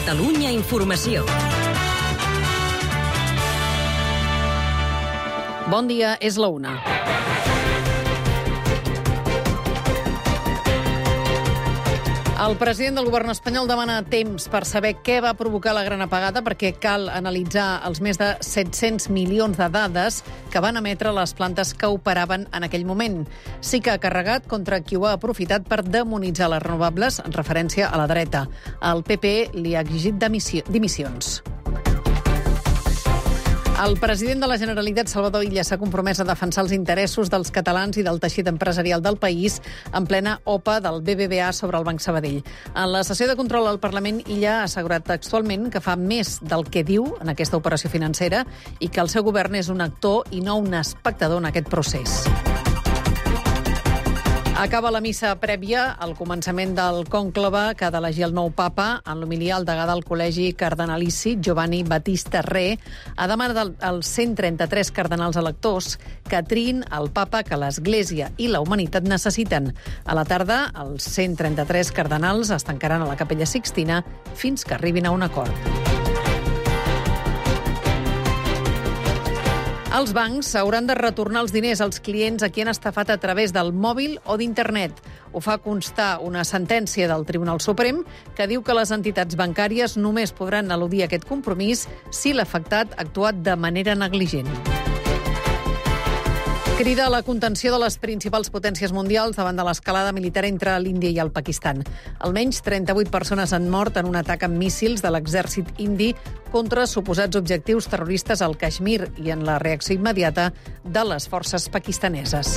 Catalunya Informació. Bon dia, és la 1. El president del govern espanyol demana temps per saber què va provocar la gran apagada, perquè cal analitzar els més de 700 milions de dades que van emetre les plantes que operaven en aquell moment. Sí que ha carregat contra qui ho ha aprofitat per demonitzar les renovables, en referència a la dreta. El PP li ha exigit dimissions. El president de la Generalitat, Salvador Illa, s'ha compromès a defensar els interessos dels catalans i del teixit empresarial del país en plena OPA del BBVA sobre el Banc Sabadell. En la sessió de control al Parlament, Illa ha assegurat textualment que fa més del que diu en aquesta operació financera i que el seu govern és un actor i no un espectador en aquest procés. Acaba la missa prèvia al començament del cònclave que ha d'elegir el nou papa. En l'homilia, el degà del Col·legi Cardenalici, Giovanni Battista Re, ha demanat als 133 cardenals electors que triïn el papa que l'Església i la humanitat necessiten. A la tarda, els 133 cardenals es tancaran a la Capella Sixtina fins que arribin a un acord. Els bancs hauran de retornar els diners als clients a qui han estafat a través del mòbil o d'internet. Ho fa constar una sentència del Tribunal Suprem que diu que les entitats bancàries només podran eludir aquest compromís si l'afectat ha actuat de manera negligent. Crida a la contenció de les principals potències mundials davant de l'escalada militar entre l'Índia i el Pakistan. Almenys 38 persones han mort en un atac amb míssils de l'exèrcit indi contra suposats objectius terroristes al Caixmir i en la reacció immediata de les forces pakistaneses.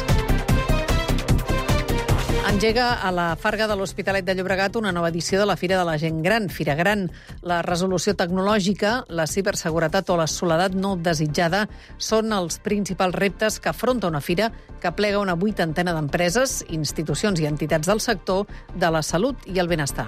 Engega a la Farga de l'Hospitalet de Llobregat una nova edició de la Fira de la Gent Gran, Fira Gran. La resolució tecnològica, la ciberseguretat o la soledat no desitjada són els principals reptes que afronta una fira que plega una 80 d'empreses, institucions i entitats del sector de la salut i el benestar.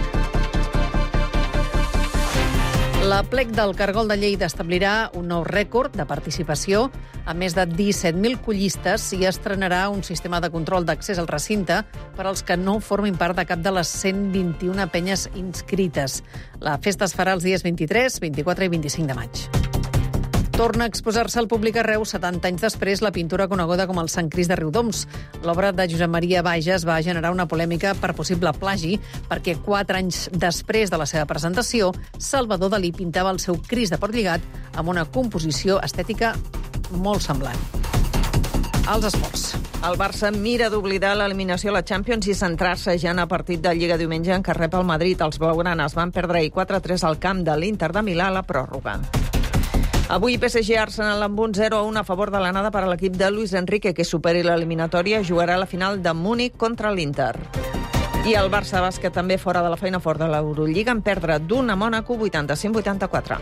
La plec del Cargol de Lleida establirà un nou rècord de participació amb més de 17.000 collistes i estrenarà un sistema de control d'accés al recinte per als que no formin part de cap de les 121 penyes inscrites. La festa es farà els dies 23, 24 i 25 de maig. Torna a exposar-se al públic a Reus 70 anys després la pintura coneguda com el Sant Crist de Riudoms. L'obra de Josep Maria Bages va generar una polèmica per possible plagi perquè 4 anys després de la seva presentació, Salvador Dalí pintava el seu Crist de Portlligat amb una composició estètica molt semblant. Els esports. El Barça mira d'oblidar l'eliminació a la Champions i centrar-se ja en el partit de Lliga diumenge en què rep el Madrid. Els blaugranes van perdre 4-3 al camp de l'Inter de Milà a la pròrroga. Avui PSG-Arsenal amb un 0-1 a favor de l'anada per a l'equip de Luis Enrique, que superi l'eliminatòria, jugarà a la final de Múnich contra l'Inter. I el Barça bàsquet també fora de la feina fort de l'Eurolliga en perdre d'un a Mònaco 85-84.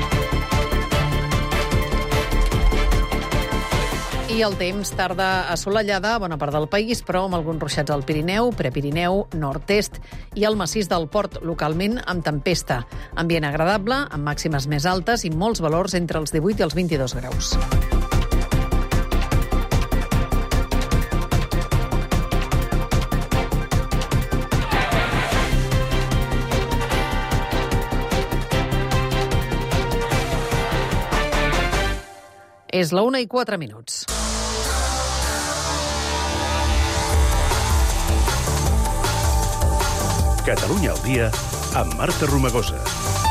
I el temps, tarda assolellada a bona part del país, però amb alguns ruixats al Pirineu, Prepirineu, nord-est i al massís del Port, localment amb tempesta. Ambient agradable, amb màximes més altes i molts valors entre els 18 i els 22 graus. És la 1:04. Catalunya al dia amb Marta Romagosa.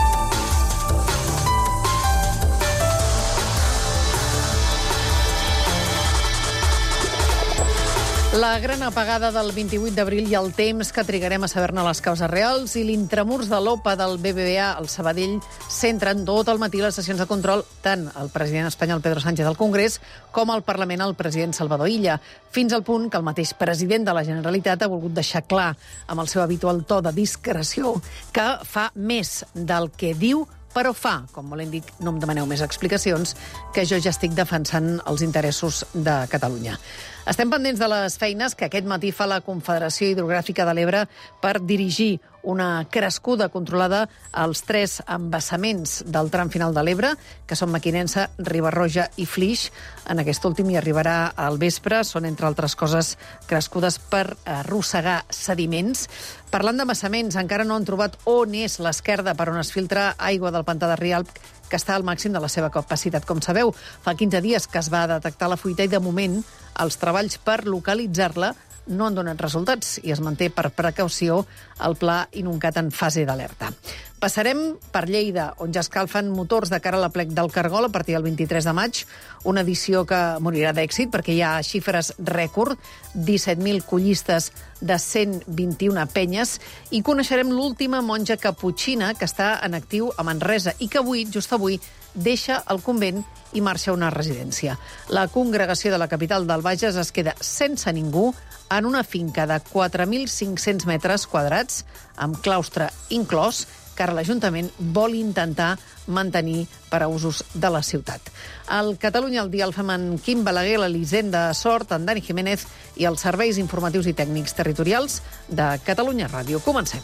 La gran apagada del 28 d'abril i el temps que trigarem a saber-ne les causes reals i l'intramurs de l'OPA del BBVA al Sabadell centren tot el matí les sessions de control tant el president espanyol Pedro Sánchez al Congrés com al Parlament el president Salvador Illa, fins al punt que el mateix president de la Generalitat ha volgut deixar clar amb el seu habitual to de discreció que fa més del que diu però fa, com volent dir, no em demaneu més explicacions, que jo ja estic defensant els interessos de Catalunya. Estem pendents de les feines que aquest matí fa la Confederació Hidrogràfica de l'Ebre per dirigir una crescuda controlada als 3 embassaments del tram final de l'Ebre, que són Mequinensa, Riba-roja i Flix. En aquest últim hi arribarà al vespre. Són, entre altres coses, crescudes per arrossegar sediments. Parlant d'embassaments, encara no han trobat on és l'esquerda per on es filtra aigua del pantà de Rialp, que està al màxim de la seva capacitat. Com sabeu, fa 15 dies que es va detectar la fuita i, de moment, els treballs per localitzar-la no han donat resultats i es manté per precaució el pla Inuncat en fase d'alerta. Passarem per Lleida, on ja escalfen motors de cara a la plec del Cargol a partir del 23 de maig, una edició que morirà d'èxit perquè hi ha xifres rècord, 17.000 collistes de 121 penyes, i coneixerem l'última monja caputxina que està en actiu a Manresa i que avui, just avui, deixa el convent i marxa a una residència. La congregació de la capital del Bages es queda sense ningú en una finca de 4.500 metres quadrats, amb claustre inclòs, que ara l'Ajuntament vol intentar mantenir per a usos de la ciutat. Al Catalunya al dia el fem en Quim Balaguer, l'Elisenda Sort, en Dani Jiménez i els serveis informatius i tècnics territorials de Catalunya Ràdio. Comencem.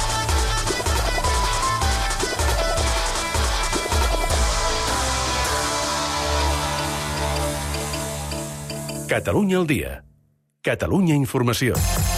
Catalunya al dia. Catalunya Informació.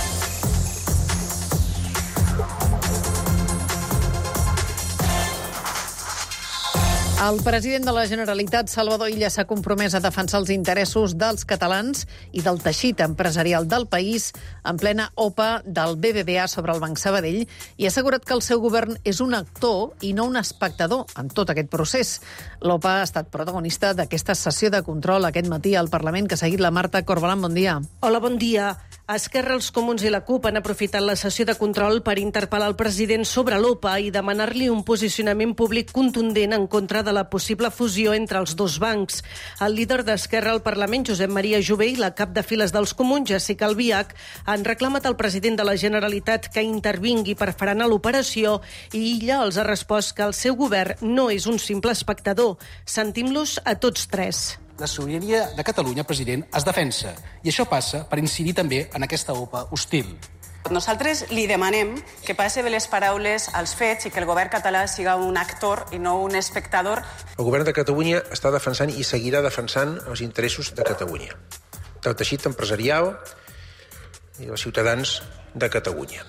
El president de la Generalitat, Salvador Illa, s'ha compromès a defensar els interessos dels catalans i del teixit empresarial del país en plena OPA del BBVA sobre el Banc Sabadell i ha assegurat que el seu govern és un actor i no un espectador en tot aquest procés. L'OPA ha estat protagonista d'aquesta sessió de control aquest matí al Parlament que ha seguit la Marta Corbalan. Bon dia. Hola, bon dia. Esquerra, els Comuns i la CUP han aprofitat la sessió de control per interpel·lar el president sobre l'OPA i demanar-li un posicionament públic contundent en contra de la possible fusió entre els dos bancs. El líder d'Esquerra al Parlament, Josep Maria Jové, i la cap de files dels Comuns, Jessica Albiach, han reclamat al president de la Generalitat que intervingui per frenar l'operació i Illa els ha respost que el seu govern no és un simple espectador. Sentim-los a tots tres. La sobirania de Catalunya, president, es defensa. I això passa per incidir també en aquesta OPA hostil. Nosaltres li demanem que passi de les paraules als fets i que el govern català siga un actor i no un espectador. El govern de Catalunya està defensant i seguirà defensant els interessos de Catalunya, del teixit empresarial i dels ciutadans de Catalunya.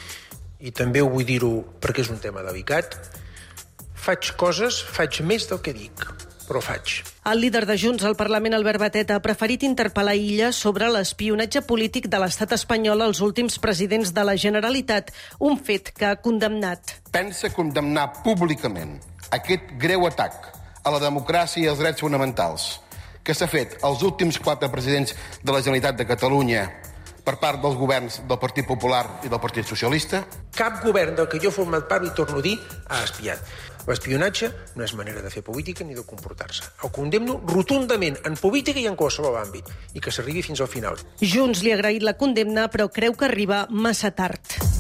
I també ho vull dir-ho perquè és un tema delicat. Faig més del que dic, però faig. El líder de Junts al Parlament, Albert Batet, ha preferit interpel·lar Illa sobre l'espionatge polític de l'estat espanyol als últims presidents de la Generalitat, un fet que ha condemnat. Pensa condemnar públicament aquest greu atac a la democràcia i als drets fonamentals que s'ha fet als últims 4 presidents de la Generalitat de Catalunya per part dels governs del Partit Popular i del Partit Socialista? Cap govern del que jo he format part, i torno a dir, ha espiat. L'espionatge no és manera de fer política ni de comportar-se. El condemno rotundament en política i en qualsevol àmbit, i que s'arribi fins al final. Junts li ha agraït la condemna, però creu que arriba massa tard.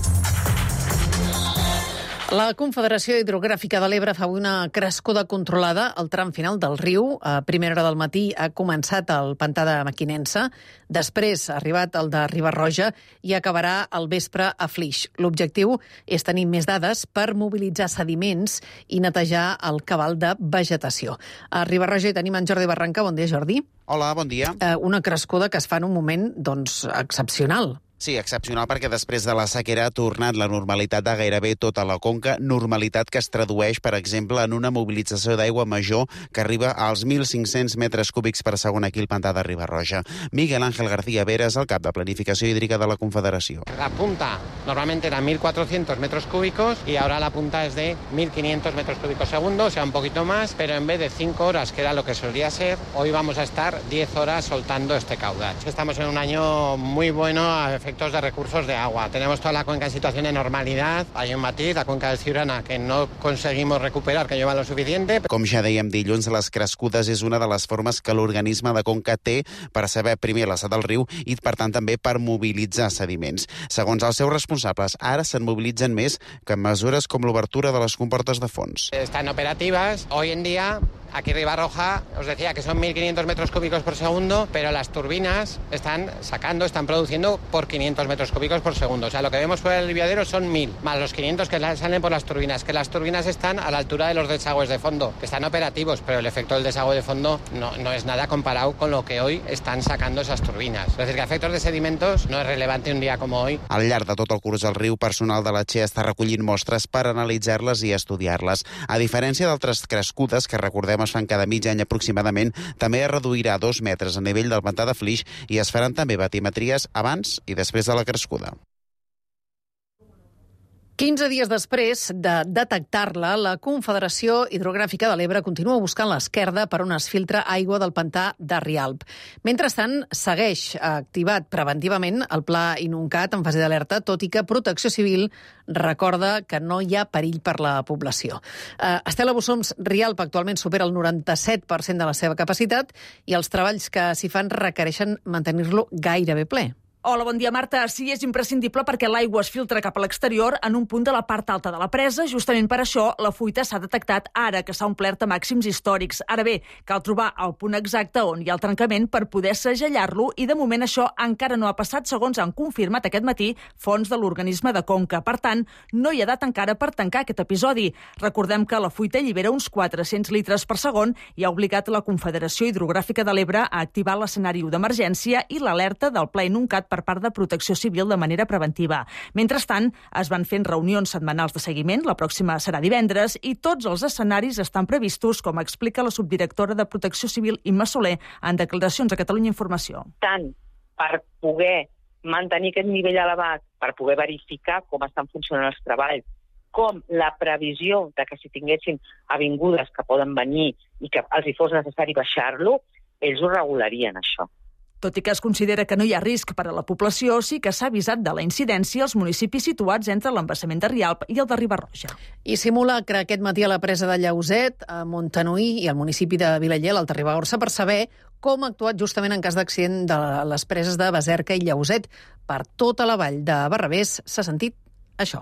La Confederació Hidrogràfica de l'Ebre fa una crescuda controlada al tram final del riu. A primera hora del matí ha començat el pantà de Mequinensa, després ha arribat el de Riba-roja i acabarà al vespre a Flix. L'objectiu és tenir més dades per mobilitzar sediments i netejar el cabal de vegetació. A Riba-roja hi tenim en Jordi Barranca. Bon dia, Jordi. Hola, bon dia. Una crescuda que es fa en un moment, excepcional. Sí, excepcional, perquè després de la sequera ha tornat la normalitat de gairebé tota la conca, normalitat que es tradueix, per exemple, en una mobilització d'aigua major que arriba als 1.500 metres cúbics per segon aquí al pantà de Riba-roja. Miguel Ángel García Vera és el cap de Planificació Hídrica de la Confederació. La punta normalmente era 1.400 metros cúbicos y ahora la punta es de 1.500 metros cúbicos segundo, o sea, un poquito más, pero en vez de 5 horas, que era lo que solía ser, hoy vamos a estar 10 horas soltando este caudal. Estamos en un año muy bueno a efectos de recursos de agua. Tenemos toda la cuenca en situación de normalidad. Hay un matiz, la cuenca del Siurana, que no conseguimos recuperar, que lleva lo suficiente. Com ja dèiem dilluns, les crescudes és una de les formes que l'organisme de conca té per saber primer l'estat del riu i, per tant, també per mobilitzar sediments. Segons els seus responsables, ara se'n mobilitzen més que mesures com l'obertura de les comportes de fons. Están operativas. Hoy en día aquí Ribarroja os decía que son 1.500 metros cúbicos por segundo, pero las turbinas están produciendo por 500 metros cúbicos por segundo. O sea, lo que vemos por el aliviadero son 1.000, más los 500 que salen por las turbinas, que las turbinas están a la altura de los desagües de fondo, que están operativos, pero el efecto del desagüe de fondo no es nada comparado con lo que hoy están sacando esas turbinas. Es decir, que a efectos de sedimentos no es relevante un día como hoy. Al llarg de tot el curs al riu, personal de la Che està recollint mostres per analitzar-les i estudiar-les. A diferència d'altres crescudes que, recordem, es fan cada mig any aproximadament, també es reduirà 2 metres a nivell del pantà de Flix i es faran també batimetries abans i després de la crescuda. 15 dies després de detectar-la, la Confederació Hidrogràfica de l'Ebre continua buscant l'esquerda per on es filtra aigua del pantà de Rialb. Mentrestant, segueix activat preventivament el pla Inuncat en fase d'alerta, tot i que Protecció Civil recorda que no hi ha perill per la població. Estela Bussoms, Rialb actualment supera el 97% de la seva capacitat i els treballs que s'hi fan requereixen mantenir-lo gairebé ple. Hola, bon dia, Marta. Sí, és imprescindible perquè l'aigua es filtra cap a l'exterior en un punt de la part alta de la presa. Justament per això la fuita s'ha detectat ara, que s'ha omplert a màxims històrics. Ara bé, cal trobar el punt exacte on hi ha el trencament per poder segellar-lo i de moment això encara no ha passat, segons han confirmat aquest matí fonts de l'organisme de Conca. Per tant, no hi ha data encara per tancar aquest episodi. Recordem que la fuita allibera uns 400 litres per segon i ha obligat la Confederació Hidrogràfica de l'Ebre a activar l'escenari d'emergència i l'alerta del Pla Inuncat per part de Protecció Civil de manera preventiva. Mentrestant, es van fent reunions setmanals de seguiment, la pròxima serà divendres, i tots els escenaris estan previstos, com explica la subdirectora de Protecció Civil, Imma Soler, en declaracions a Catalunya Informació. Tant per poder mantenir aquest nivell elevat, per poder verificar com estan funcionant els treballs, com la previsió de que si tinguessin avingudes que poden venir i que els hi fos necessari baixar-lo, ells ho regularien, això. Tot i que es considera que no hi ha risc per a la població, sí que s'ha avisat de la incidència als municipis situats entre l'embassament de Rialb i el de Riba-roja. I simulacre aquest matí a la presa de Llauset, a Montanui i al municipi de Vilaller, l'Alta Ribagorça, per saber com ha actuat justament en cas d'accident de les preses de Baserca i Llauset. Per tota la vall de Barravés s'ha sentit això.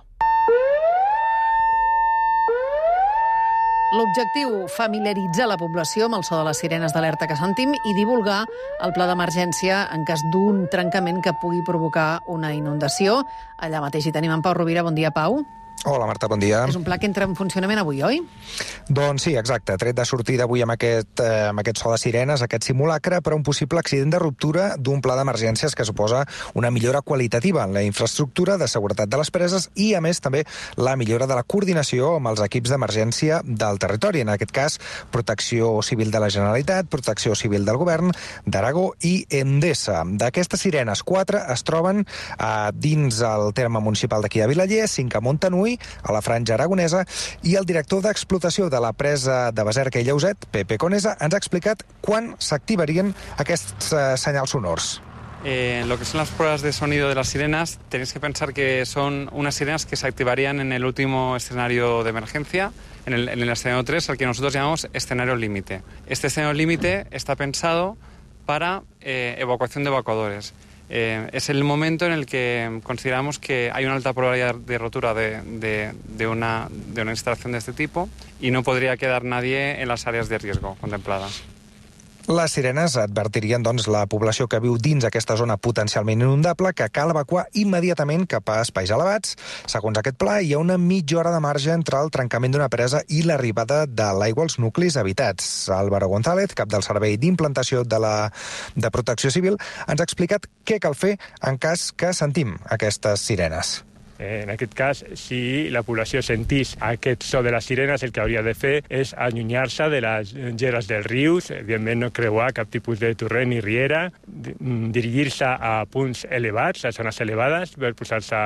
L'objectiu, familiaritzar la població amb el so de les sirenes d'alerta que sentim i divulgar el pla d'emergència en cas d'un trencament que pugui provocar una inundació. Allà mateix hi tenim en Pau Rovira. Bon dia, Pau. Hola, Marta, bon dia. És un pla que entra en funcionament avui, oi? Doncs sí, exacte. Tret de sortida avui amb aquest so de sirenes, aquest simulacre, per a un possible accident de ruptura d'un pla d'emergències que suposa una millora qualitativa en la infraestructura de seguretat de les preses i, a més, també la millora de la coordinació amb els equips d'emergència del territori. En aquest cas, Protecció Civil de la Generalitat, Protecció Civil del Govern d'Aragó i Endesa. D'aquestes sirenes, 4 es troben dins el terme municipal d'aquí de Vilaller, 5 a Montanui, a la franja aragonesa, i el director d'explotació de la presa de Baserca i Llauset, Pepe Conesa, ens ha explicat quan s'activarien aquests senyals sonors. Lo que son las pruebas de sonido de las sirenas, tenéis que pensar que son unas sirenas que se activarían en el último escenario de emergencia, en el escenario 3, al que nosotros llamamos escenario límite. Este escenario límite está pensado para evacuación de evacuadores. Es el momento en el que consideramos que hay una alta probabilidad de rotura de una instalación de este tipo y no podría quedar nadie en las áreas de riesgo contempladas. Les sirenes advertirien, doncs, la població que viu dins aquesta zona potencialment inundable que cal evacuar immediatament cap a espais elevats. Segons aquest pla, hi ha una mitja hora de marge entre el trencament d'una presa i l'arribada de l'aigua als nuclis habitats. Álvaro González, cap del Servei d'Implantació de Protecció Civil, ens ha explicat què cal fer en cas que sentim aquestes sirenes. En aquest cas, si la població sentís aquest so de les sirenes, el que hauria de fer és allunyar-se de les geres dels rius, evidentment no creuar cap tipus de torrent ni riera, dirigir-se a punts elevats, a zones elevades, per posar-se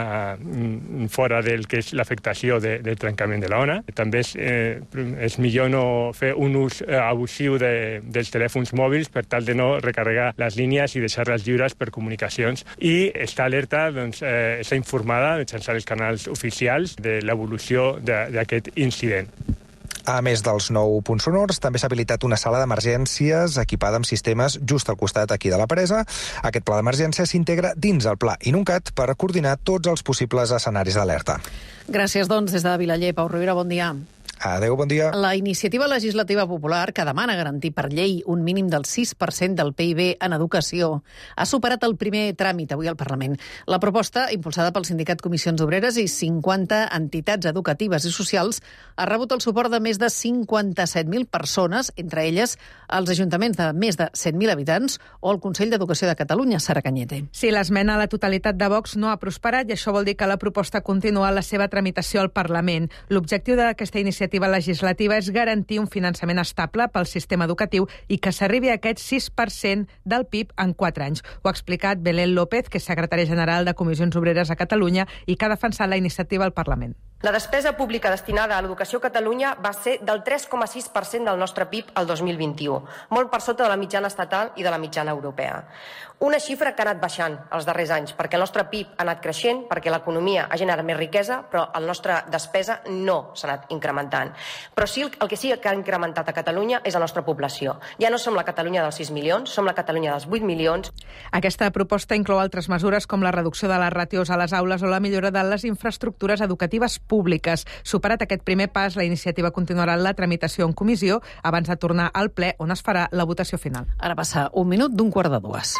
fora del que és l'afectació del trencament de l'ona. També és millor no fer un ús abusiu dels telèfons mòbils per tal de no recarregar les línies i deixar-les lliures per comunicacions. I estar alerta, doncs, està informada mitjançant els canals oficials de l'evolució d'aquest incident. A més dels 9 punts sonors, també s'ha habilitat una sala d'emergències equipada amb sistemes just al costat aquí de la presa. Aquest pla d'emergència s'integra dins el pla Inuncat per coordinar tots els possibles escenaris d'alerta. Gràcies, doncs, des de Vilaller. Pau Rovira, bon dia. Adéu, bon dia. La iniciativa legislativa popular, que demana garantir per llei un mínim del 6% del PIB en educació, ha superat el primer tràmit avui al Parlament. La proposta, impulsada pel Sindicat Comissions Obreres i 50 entitats educatives i socials, ha rebut el suport de més de 57.000 persones, entre elles els ajuntaments de més de 100.000 habitants o el Consell d'Educació de Catalunya, Sara Cañete. Sí, l'esmena a la totalitat de Vox no ha prosperat i això vol dir que la proposta continua la seva tramitació al Parlament. L'objectiu d'aquesta iniciativa legislativa és garantir un finançament estable pel sistema educatiu i que s'arribi a aquest 6% del PIB en 4 anys. Ho ha explicat Belén López, que és secretària general de Comissions Obreres a Catalunya i que ha defensat la iniciativa al Parlament. La despesa pública destinada a l'educació a Catalunya va ser del 3,6% del nostre PIB el 2021, molt per sota de la mitjana estatal i de la mitjana europea. Una xifra que ha anat baixant els darrers anys, perquè el nostre PIB ha anat creixent, perquè l'economia ha generat més riquesa, però la nostra despesa no s'ha anat incrementant. Però sí, el que sí que ha incrementat a Catalunya és la nostra població. Ja no som la Catalunya dels 6 milions, som la Catalunya dels 8 milions. Aquesta proposta inclou altres mesures com la reducció de les ràtios a les aules o la millora de les infraestructures educatives públiques. Superat aquest primer pas, la iniciativa continuarà la tramitació en comissió abans de tornar al ple, on es farà la votació final. Ara passa 1 minut d'1:45.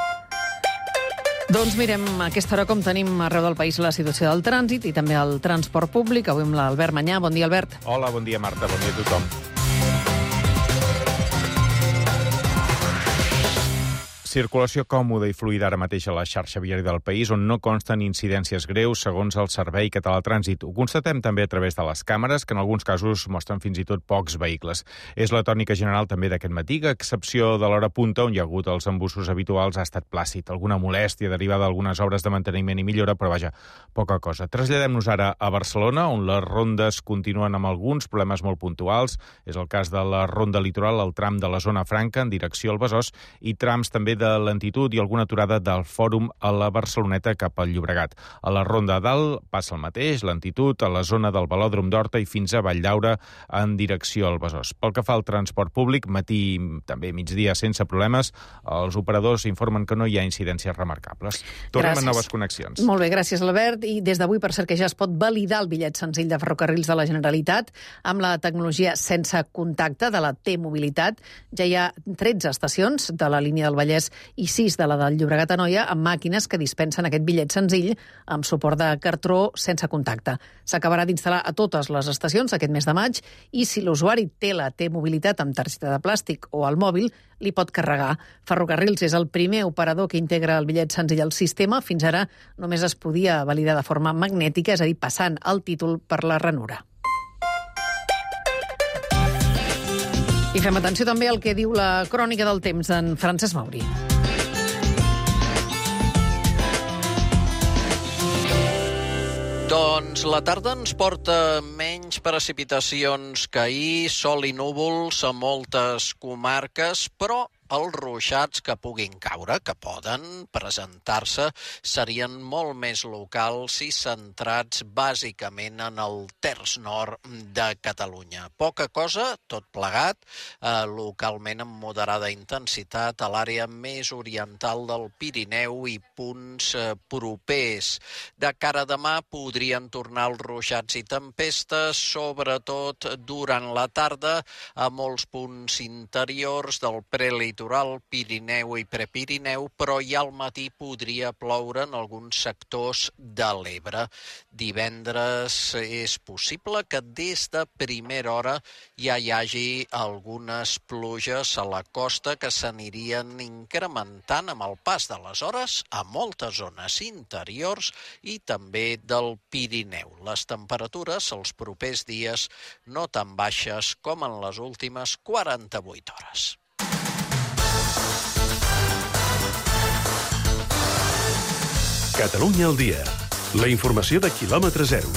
Doncs mirem a aquesta hora com tenim arreu del país la situació del trànsit i també el transport públic. Avui amb l'Albert Manyà. Bon dia, Albert. Hola, bon dia, Marta. Bon dia a tothom. Circulació còmoda i fluida ara mateix a la xarxa viària del país, on no consten incidències greus, segons el Servei Català de Trànsit. Ho constatem també a través de les càmeres, que en alguns casos mostren fins i tot pocs vehicles. És la tònica general també d'aquest matí, que a excepció de l'hora punta, on hi ha hagut els embussos habituals, ha estat plàcid. Alguna molèstia derivada d'algunes obres de manteniment i millora, però vaja, poca cosa. Traslladem-nos ara a Barcelona, on les rondes continuen amb alguns problemes molt puntuals. És el cas de la ronda litoral, el tram de la zona franca en direcció al Besòs, i trams també de lentitud i alguna aturada del Fòrum a la Barceloneta cap al Llobregat. A la ronda dalt passa el mateix, lentitud a la zona del Velòdrom d'Horta i fins a Valldaura en direcció al Besòs. Pel que fa al transport públic, matí també migdia sense problemes, els operadors informen que no hi ha incidències remarcables. Tornem a noves connexions. Molt bé, gràcies, Albert. I des d'avui, per cert, que ja es pot validar el bitllet senzill de ferrocarrils de la Generalitat amb la tecnologia sense contacte de la T-Mobilitat. Ja hi ha 13 estacions de la línia del Vallès i 6 de la del Llobregat Anoia amb màquines que dispensen aquest bitllet senzill amb suport de cartró sense contacte. S'acabarà d'instal·lar a totes les estacions aquest mes de maig i si l'usuari té la T-Mobilitat amb targeta de plàstic o al mòbil, li pot carregar. Ferrocarrils és el primer operador que integra el bitllet senzill al sistema. Fins ara només es podia validar de forma magnètica, és a dir, passant el títol per la ranura. I fem atenció també al que diu la crònica del temps d'en Francesc Mauri. Doncs la tarda ens porta menys precipitacions que ahir, sol i núvols a moltes comarques, però els ruixats que puguin caure, que poden presentar-se, serien molt més locals i centrats bàsicament en el terç nord de Catalunya. Poca cosa, tot plegat, localment amb moderada intensitat a l'àrea més oriental del Pirineu i punts propers. De cara a demà podrien tornar els ruixats i tempestes, sobretot durant la tarda, a molts punts interiors del prelitoral, Pirineu i Prepirineu, però ja al matí podria ploure en alguns sectors de l'Ebre. Divendres és possible que des de primera hora ja hi hagi algunes pluges a la costa que s'anirien incrementant amb el pas de les hores a moltes zones interiors i també del Pirineu. Les temperatures els propers dies no tan baixes com en les últimes 48 hores. Catalunya al dia. La informació de quilòmetre zero.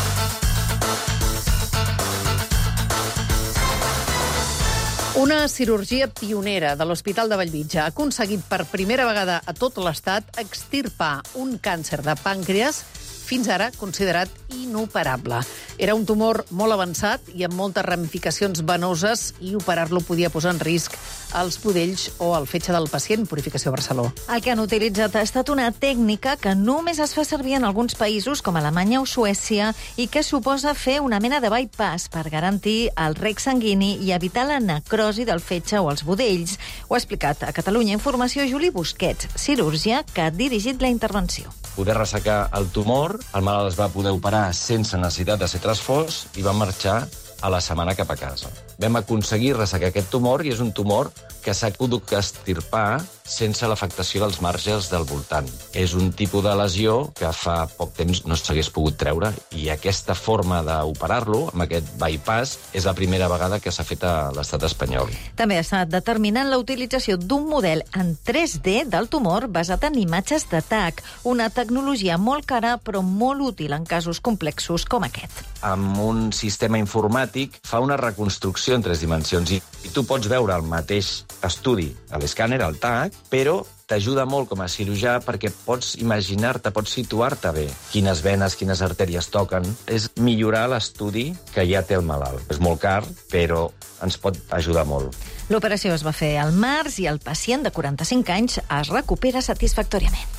Una cirurgia pionera de l'Hospital de Bellvitge ha aconseguit per primera vegada a tot l'Estat extirpar un càncer de pàncreas fins ara considerat inoperable. Era un tumor molt avançat i amb moltes ramificacions venoses i operar-lo podia posar en risc els budells o el fetge del pacient. Purificació Barceló. El que han utilitzat ha estat una tècnica que només es fa servir en alguns països com Alemanya o Suècia i que suposa fer una mena de bypass per garantir el rec sanguini i evitar la necrosi del fetge o els budells. Ho ha explicat a Catalunya Informació Juli Busquets, cirurgià que ha dirigit la intervenció. Poder ressecar el tumor, el malalt es va poder operar sense necessitat de ser transfós i va marxar a la setmana cap a casa. Vam aconseguir ressecar aquest tumor i és un tumor que s'ha pogut extirpar sense l'afectació dels marges del voltant. És un tipus de lesió que fa poc temps no s'hagués pogut treure i aquesta forma d'operar-lo, amb aquest bypass, és la primera vegada que s'ha fet a l'estat espanyol. També ha estat determinant la utilització d'un model en 3D del tumor basat en imatges de TAC, una tecnologia molt cara però molt útil en casos complexos com aquest. Amb un sistema informàtic fa una reconstrucció en 3 dimensions i tu pots veure el mateix estudi a l'escàner, al TAC, però t'ajuda molt com a cirurgià perquè pots imaginar-te, pots situar-te bé quines venes, quines artèries toquen. És millorar l'estudi que ja té el malalt. És molt car, però ens pot ajudar molt. L'operació es va fer al març i el pacient de 45 anys es recupera satisfactòriament.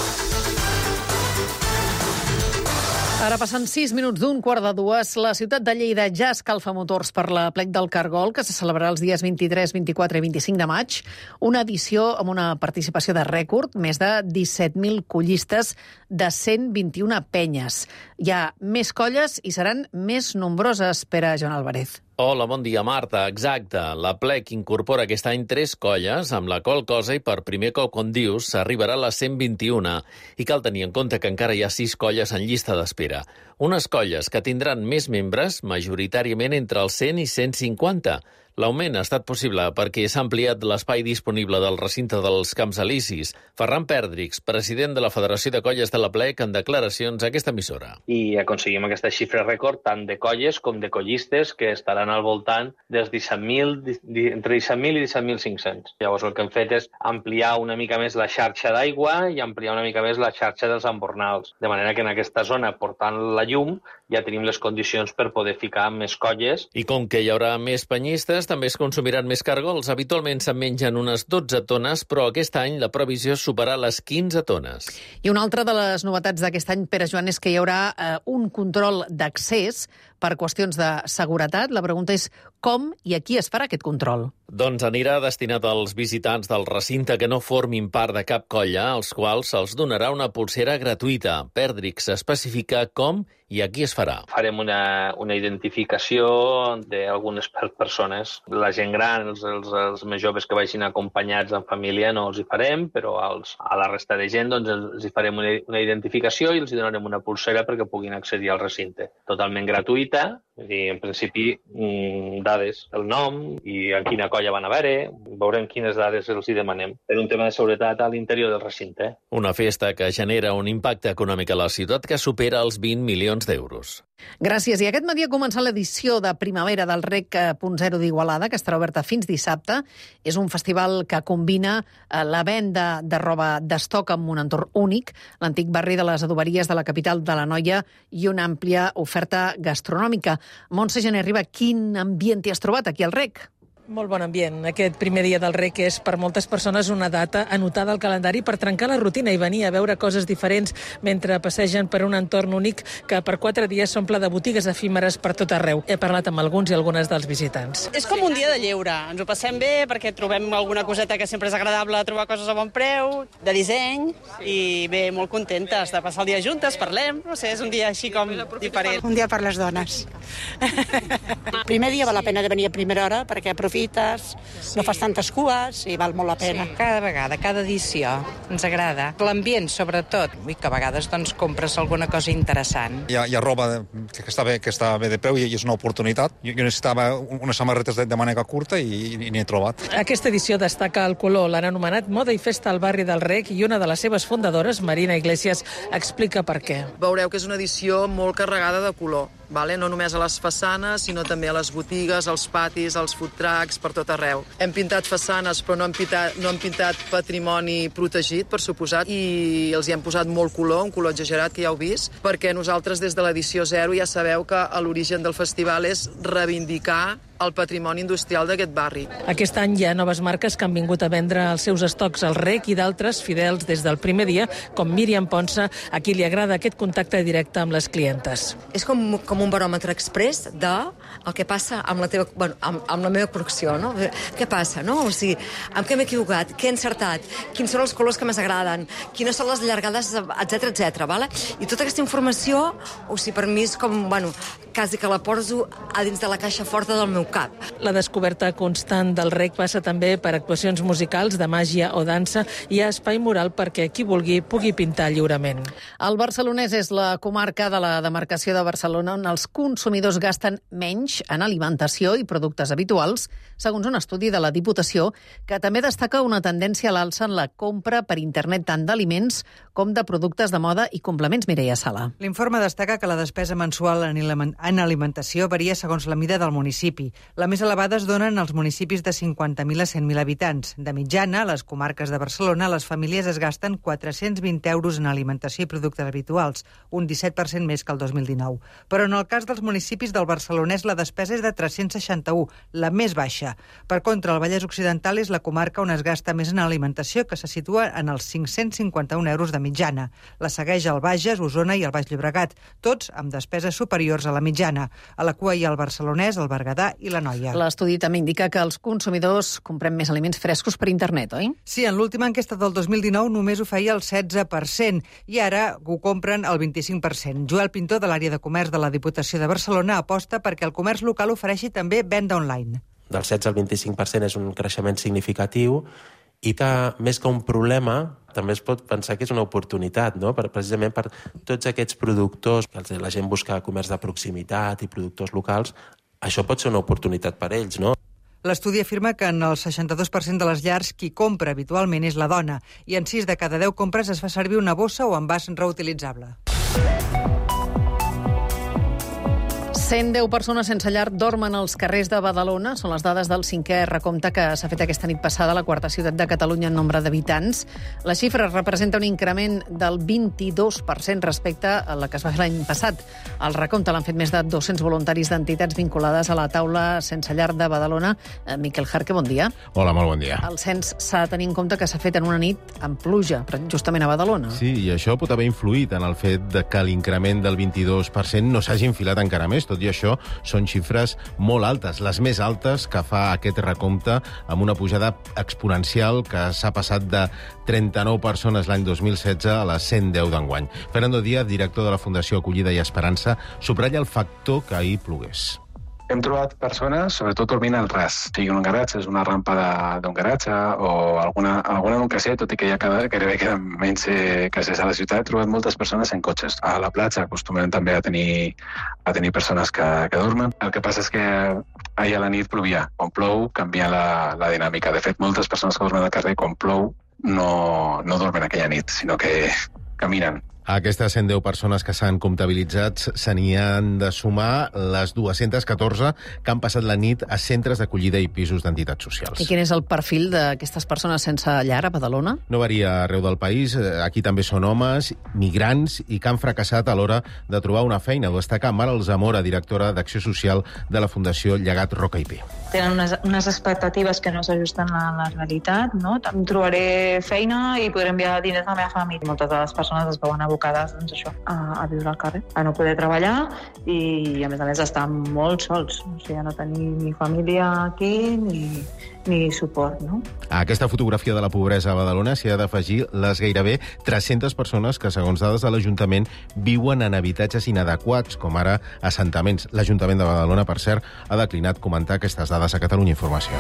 Ara passen 6 minuts d'un quart de 2. La ciutat de Lleida ja escalfa motors per la plec del Cargol, que se celebrarà els dies 23, 24 i 25 de maig. Una edició amb una participació de rècord, més de 17.000 collistes de 121 penyes. Hi ha més colles i seran més nombroses, per a Joan Álvarez. Hola, bon dia, Marta. Exacte. La plec incorpora aquest any 3 colles, amb la qual cosa, i per primer cop, com dius, s'arribarà a les 121. I cal tenir en compte que encara hi ha 6 colles en llista d'espera. Unes colles que tindran més membres, majoritàriament entre els 100 i 150. L'augment ha estat possible perquè s'ha ampliat l'espai disponible del recinte dels Camps Elisis. Ferran Perdrix, president de la Federació de Colles de la Plec, en declaracions a aquesta emissora. I aconseguim aquesta xifra rècord tant de colles com de collistes que estaran al voltant dels 17.000, entre 17.000 i 17.500. Llavors el que hem fet és ampliar una mica més la xarxa d'aigua i ampliar una mica més la xarxa dels embornals. De manera que en aquesta zona, portant la llum, ja tenim les condicions per poder ficar més colles. I com que hi haurà més penyistes, també es consumiran més cargols. Habitualment se'n mengen unes 12 tones, però aquest any la previsió és superar les 15 tones. I una altra de les novetats d'aquest any, Pere Joan, és que hi haurà un control d'accés per qüestions de seguretat. La pregunta és com i a qui es farà aquest control? Doncs anirà destinat als visitants del recinte que no formin part de cap colla, als quals se'ls donarà una pulsera gratuïta. Perdrix especifica com i a qui es farà. Farem una identificació d'algunes persones. La gent gran, els més joves que vagin acompanyats en família no els hi farem, però a la resta de gent doncs, els hi farem una identificació i els hi donarem una pulsera perquè puguin accedir al recinte. Totalment gratuïta, i en principi dades, el nom i en quina colla van haver-hi, veurem quines dades els hi demanem. Per un tema de seguretat a l'interior del recinte. Una festa que genera un impacte econòmic a la ciutat que supera els 20 milions d'euros. Gràcies. I aquest matí ha començat l'edició de primavera del Rec.0 d'Igualada, que estarà oberta fins dissabte. És un festival que combina la venda de roba d'estoc amb un entorn únic, l'antic barri de les adoberies de la capital de l'Anoia i una àmplia oferta gastronòmica. Montse Gené Riba, quin ambient t'hi has trobat aquí al Rec? Molt bon ambient. Aquest primer dia del Rec és per moltes persones una data anotada al calendari per trencar la rutina i venir a veure coses diferents mentre passegen per un entorn únic que per 4 dies s'omple de botigues efímeres per tot arreu. He parlat amb alguns i algunes dels visitants. És com un dia de lleure. Ens ho passem bé perquè trobem alguna coseta que sempre és agradable trobar coses a bon preu, de disseny, i bé, molt contentes de passar el dia juntes, parlem, no sé, és un dia així com diferent. Un dia per les dones. El primer dia val la pena de venir a primera hora perquè aprofites, no fas tantes cues i val molt la pena. Sí, cada vegada, cada edició, ens agrada. L'ambient, sobretot, i que a vegades doncs, compres alguna cosa interessant. Hi ha roba que està bé de preu i és una oportunitat. Jo necessitava unes samarretes de mànega curta i n'hi he trobat. Aquesta edició destaca el color. L'han anomenat Moda i Festa al barri del Rec i una de les seves fundadores, Marina Iglesias, explica per què. Veureu que és una edició molt carregada de color. no només a les façanes, sinó també a les botigues, als patis, als food trucks, per tot arreu. Hem pintat façanes, però no hem pintat patrimoni protegit, per suposat, i els hi hem posat molt color, un color exagerat, que ja heu vist, perquè nosaltres des de l'edició 0 ja sabeu que l'origen del festival és reivindicar el patrimoni industrial d'aquest barri. Aquest any hi ha noves marques que han vingut a vendre els seus estocs al REC i d'altres fidels des del primer dia, com Míriam Ponsa, a qui li agrada aquest contacte directe amb les clientes. És com un baròmetre express de el que passa amb la meva producció, no? Què passa, no? O sigui, amb què m'he equivocat, què he encertat, quins són els colors que més agraden, quines són les llargades, etc. Vale? I tota aquesta informació, o sigui, per mi és com, quasi que la poso a dins de la caixa forta del meu cap. La descoberta constant del REC passa també per actuacions musicals, de màgia o dansa, i hi ha espai mural perquè qui vulgui pugui pintar lliurement. El Barcelonès és la comarca de la demarcació de Barcelona on els consumidors gasten menys en alimentació i productes habituals, segons un estudi de la Diputació, que també destaca una tendència a l'alça en la compra per internet tant d'aliments com de productes de moda i complements. Mireia Sala. L'informe destaca que la despesa mensual en alimentació varia segons la mida del municipi. La més elevada es dona en els municipis de 50.000 a 100.000 habitants. De mitjana, a les comarques de Barcelona, les famílies es gasten 420 euros en alimentació i productes habituals, un 17% més que el 2019. Però en el cas dels municipis del Barcelonès, la despesa és de 361, la més baixa. Per contra, el Vallès Occidental és la comarca on es gasta més en alimentació, que se situa en els 551 euros de mitjana. La segueix el Bages, Osona i el Baix Llobregat, tots amb despeses superiors a la mitjana. A la cua hi ha el Barcelonès, el Berguedà i l'Anoia. L'estudi també indica que els consumidors comprem més aliments frescos per internet, oi? Sí, en l'última enquesta del 2019 només ho feia el 16% i ara ho compren el 25%. Joel Pintor, de l'àrea de comerç de la Diputació de Barcelona, aposta perquè el comerç local ofereixi també venda online. Del 16 al 25% és un creixement significatiu i que, més que un problema, també es pot pensar que és una oportunitat, no? Precisament per tots aquests productors, que la gent busca comerç de proximitat i productors locals, això pot ser una oportunitat per ells, no? L'estudi afirma que en el 62% de les llars qui compra habitualment és la dona i en 6 de cada 10 compres es fa servir una bossa o envàs reutilitzable. 110 persones sense llar dormen als carrers de Badalona. Són les dades del 5è recompte que s'ha fet aquesta nit passada a la quarta ciutat de Catalunya en nombre d'habitants. La xifra representa un increment del 22% respecte a la que es va fer l'any passat. El recompte l'han fet més de 200 voluntaris d'entitats vinculades a la taula sense llar de Badalona. Miquel Jarque, bon dia. Hola, molt bon dia. El cens s'ha de tenir en compte que s'ha fet en una nit amb pluja, justament a Badalona. Sí, i això pot haver influït en el fet de que l'increment del 22% no s'hagi enfilat encara més. Tot i això, són xifres molt altes, les més altes que fa aquest recompte, amb una pujada exponencial que s'ha passat de 39 persones l'any 2016 a les 110 d'enguany. Fernando Díaz, director de la Fundació Acollida i Esperança, subratlla el factor que ahir plogués. Hem trobat persones, sobretot dormint al ras, sigui un garatge, és una rampa d'un garatge o alguna d'un caser, tot i que ja gairebé queden menys casers a la ciutat. He trobat moltes persones en cotxes. A la platja acostumem també a tenir persones que dormen. El que passa és que ahir a la nit plovia. Quan plou canvia la dinàmica. De fet, moltes persones que dormen al carrer, quan plou, no dormen aquella nit, sinó que caminen. A aquestes 110 persones que s'han comptabilitzat se n'hi han de sumar les 214 que han passat la nit a centres d'acollida i pisos d'entitats socials. I quin és el perfil d'aquestes persones sense llar a Badalona? No varia arreu del país. Aquí també són homes, migrants i que han fracassat a l'hora de trobar una feina. Ho destaca Mara Alzamora, directora d'Acció Social de la Fundació Llegat Roca i Pi. Tenen unes expectatives que no s'ajusten a la realitat, no? Trobaré feina i podré enviar diners a la meva família. Moltes de les persones es veuen abocades, doncs això, a viure al carrer, a no poder treballar i, a més, estar molt sols. O sigui, a no tenir ni família aquí ni suport, no? A aquesta fotografia de la pobresa a Badalona s'hi ha d'afegir les gairebé 300 persones que, segons dades de l'Ajuntament, viuen en habitatges inadequats, com ara assentaments. L'Ajuntament de Badalona, per cert, ha declinat comentar aquestes dades a Catalunya Informació.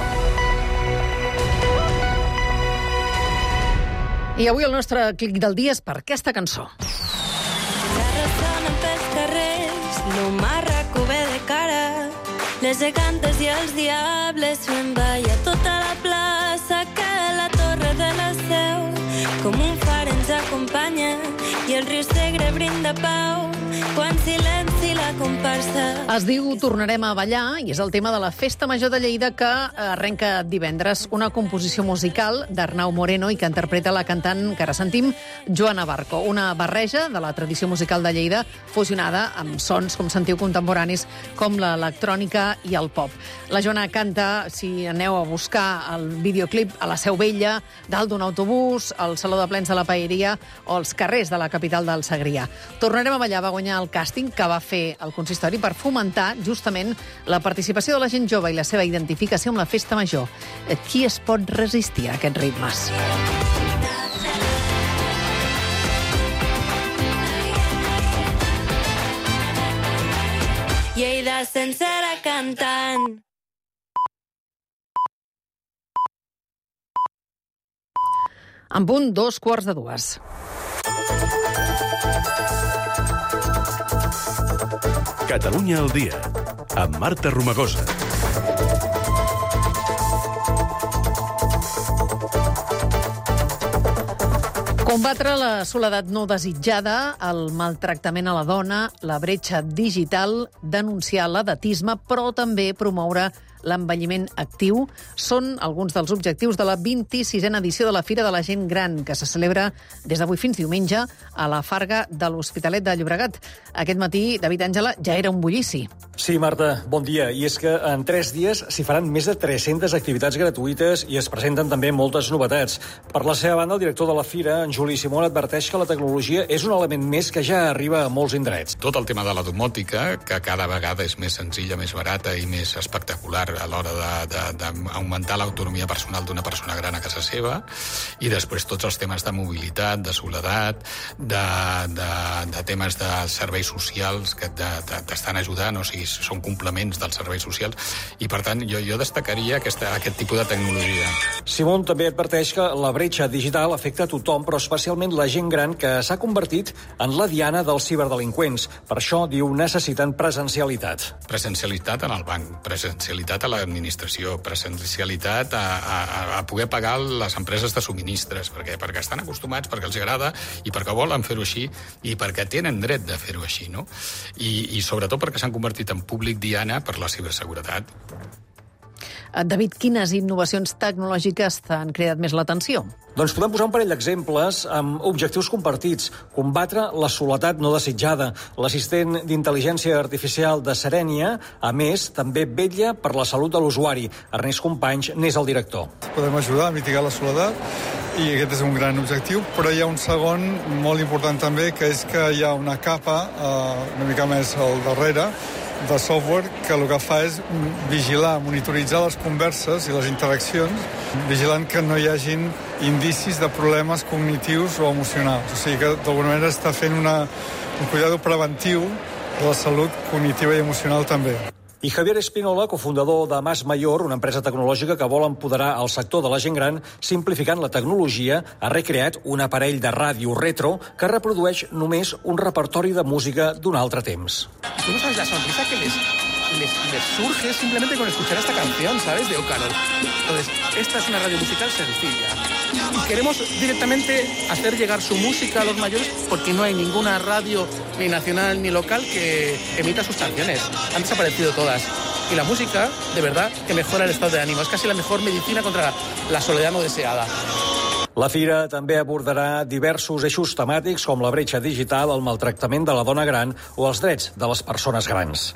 I avui el nostre clic del dia és per aquesta cançó. Arrasant pels carrers, l'Umarraco ve de cara, les gegantes i els diables fent balla tota la plaça, que la torre de la Seu com un far ens acompanya, i el riu Segre brinda pau quan silenci la comparsa. Es diu Tornarem a ballar i és el tema de la Festa Major de Lleida que arrenca divendres. Una composició musical d'Arnau Moreno i que interpreta la cantant que ara sentim, Joana Barco. Una barreja de la tradició musical de Lleida fusionada amb sons, com sentiu, contemporanis com l'electrònica i el pop. La Joana canta, si aneu a buscar el videoclip, a la Seu Vella, dalt d'un autobús, al Saló de Plens de la Paeria o als carrers de la capital del Segrià. Tornarem a ballar va guanyar el càsting que va fer el consistori per fomentar justament la participació de la gent jove i la seva identificació amb la festa major. Qui es pot resistir a aquests ritmes? Lleida sencera cantant. En punt 2:15. Catalunya al dia, amb Marta Romagosa. Combatre la soledat no desitjada, el maltractament a la dona, la bretxa digital, denunciar l'edatisme, però també promoure l'envelliment actiu són alguns dels objectius de la 26a edició de la Fira de la Gent Gran, que se celebra des d'avui fins diumenge a la Farga de l'Hospitalet de Llobregat. Aquest matí, David Àngela, ja era un bullici. Sí, Marta, bon dia. I és que en 3 dies s'hi faran més de 300 activitats gratuïtes i es presenten també moltes novetats. Per la seva banda, el director de la Fira, en Juli Simón, adverteix que la tecnologia és un element més que ja arriba a molts indrets. Tot el tema de la domòtica, que cada vegada és més senzilla, més barata i més espectacular a l'hora d'augmentar l'autonomia personal d'una persona gran a casa seva, i després tots els temes de mobilitat, de soledat, de temes de serveis socials que t'estan ajudant, o sigui, són complements dels serveis socials, i per tant jo destacaria aquest tipus de tecnologia. Simón també adverteix que la bretxa digital afecta a tothom, però especialment la gent gran, que s'ha convertit en la diana dels ciberdelinqüents. Per això, diu, necessiten presencialitat. Presencialitat en el banc, presencialitat a l'administració, presencialitat a poder pagar les empreses de subministres, perquè estan acostumats, perquè els agrada i perquè volen fer-ho així i perquè tenen dret de fer-ho així, no? I sobretot perquè s'han convertit en públic diana per la ciberseguretat. David, quines innovacions tecnològiques t'han cridat més l'atenció? Doncs podem posar un parell d'exemples amb objectius compartits. Combatre la soledat no desitjada. L'assistent d'intel·ligència artificial de Serènia, a més, també vetlla per la salut de l'usuari. Ernest Companys n'és el director. Podem ajudar a mitigar la soledat i aquest és un gran objectiu, però hi ha un segon molt important també, que és que hi ha una capa una mica més al darrere de software que el que fa és vigilar, monitoritzar les converses i les interaccions, vigilant que no hi hagin indicis de problemes cognitius o emocionals. O sigui que d'alguna manera està fent un cuidado preventiu de la salut cognitiva i emocional també. I Javier Espinola, cofundador de Mas Mayor, una empresa tecnològica que vol empoderar el sector de la gent gran, simplificant la tecnologia, ha recreat un aparell de ràdio retro que reprodueix només un repertori de música d'un altre temps. Tú no sabes la sonrisa que les surge simplemente con escuchar esta canción, ¿sabes? De O'Connor. Entonces, esta es una radio musical sencilla. Y queremos directamente hacer llegar su música a los mayores porque no hay ninguna radio, ni nacional ni local, que emita sus canciones. Han desaparecido todas. Y la música, de verdad, que mejora el estado de ánimo. Es casi la mejor medicina contra la soledad no deseada. La Fira també abordarà diversos eixos temàtics com la bretxa digital, el maltractament de la dona gran o els drets de les persones grans.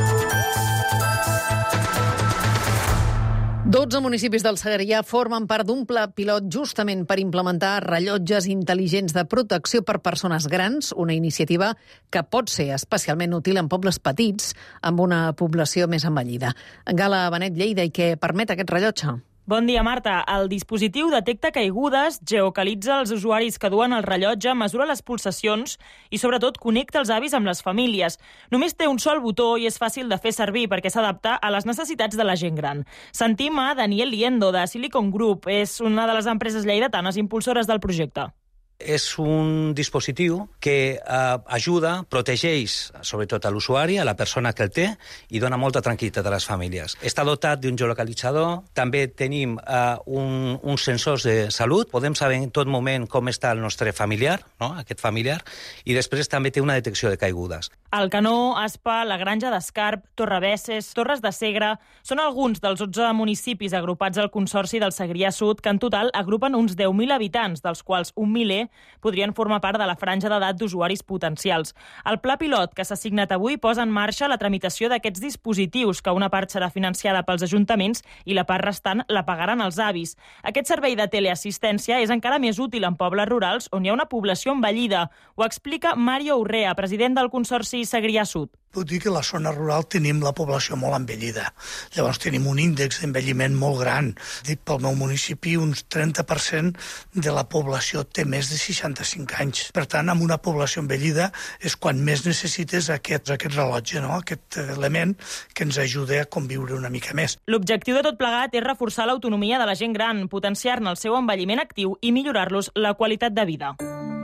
12 municipis del Segrià formen part d'un pla pilot justament per implementar rellotges intel·ligents de protecció per persones grans, una iniciativa que pot ser especialment útil en pobles petits amb una població més envellida. Gala Benet, Lleida, i què permet aquest rellotge? Bon dia, Marta. El dispositiu detecta caigudes, geocalitza els usuaris que duen el rellotge, mesura les pulsacions i, sobretot, connecta els avis amb les famílies. Només té un sol botó i és fàcil de fer servir perquè s'adapta a les necessitats de la gent gran. Sentim a Daniel Liendo, de Silicon Group. És una de les empreses lleidatanes impulsores del projecte. És un dispositiu que ajuda, protegeix sobretot a l'usuari, a la persona que el té, i dona molta tranquil·litat a les famílies. Està dotat d'un geolocalitzador, també tenim uns sensors de salut, podem saber en tot moment com està el nostre familiar, no? Aquest familiar, i després també té una detecció de caigudes. El Canó, Aspa, la Granja d'Escarp, Torrebesses, Torres de Segre són alguns dels 11 municipis agrupats al Consorci del Segrià Sud, que en total agrupen uns 10.000 habitants, dels quals un miler podrien formar part de la franja d'edat d'usuaris potencials. El pla pilot que s'ha signat avui posa en marxa la tramitació d'aquests dispositius, que una part serà financiada pels ajuntaments i la part restant la pagaran els avis. Aquest servei de teleassistència és encara més útil en pobles rurals on hi ha una població envellida. Ho explica Mario Urrea, president del Consorci Segrià Sud. Vull dir que a la zona rural tenim la població molt envellida. Llavors tenim un índex d'envelliment molt gran. Dic, pel meu municipi, uns 30% de la població té més de 65 anys. Per tant, amb una població envellida és quan més necessites aquest rellotge, no? Aquest element que ens ajuda a conviure una mica més. L'objectiu de tot plegat és reforçar l'autonomia de la gent gran, potenciar-ne el seu envelliment actiu i millorar-los la qualitat de vida.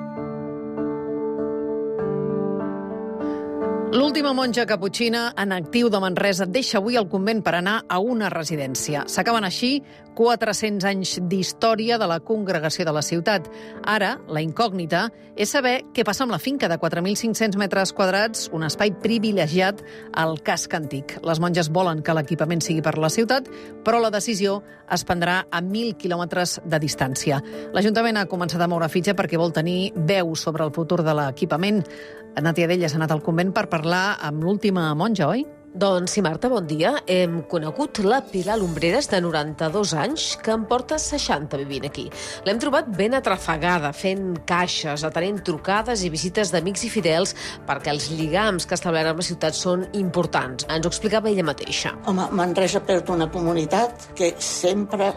L'última monja caputxina en actiu de Manresa deixa avui el convent per anar a una residència. S'acaben així 400 anys d'història de la congregació de la ciutat. Ara, la incògnita és saber què passa amb la finca de 4.500 metres quadrats, un espai privilegiat al casc antic. Les monges volen que l'equipament sigui per la ciutat, però la decisió es prendrà a 1.000 quilòmetres de distància. L'Ajuntament ha començat a moure fitxa perquè vol tenir veu sobre el futur de l'equipament. Nàtia Della s'ha anat al convent per parlar amb l'última monja, oi? Doncs sí, Marta, bon dia. Hem conegut la Pilar Lumbreras, de 92 anys, que en porta 60 vivint aquí. L'hem trobat ben atrafegada, fent caixes, atenent trucades i visites d'amics i fidels, perquè els lligams que establert amb la ciutat són importants. Ens ho explicava ella mateixa. Home, Manresa perd una comunitat que sempre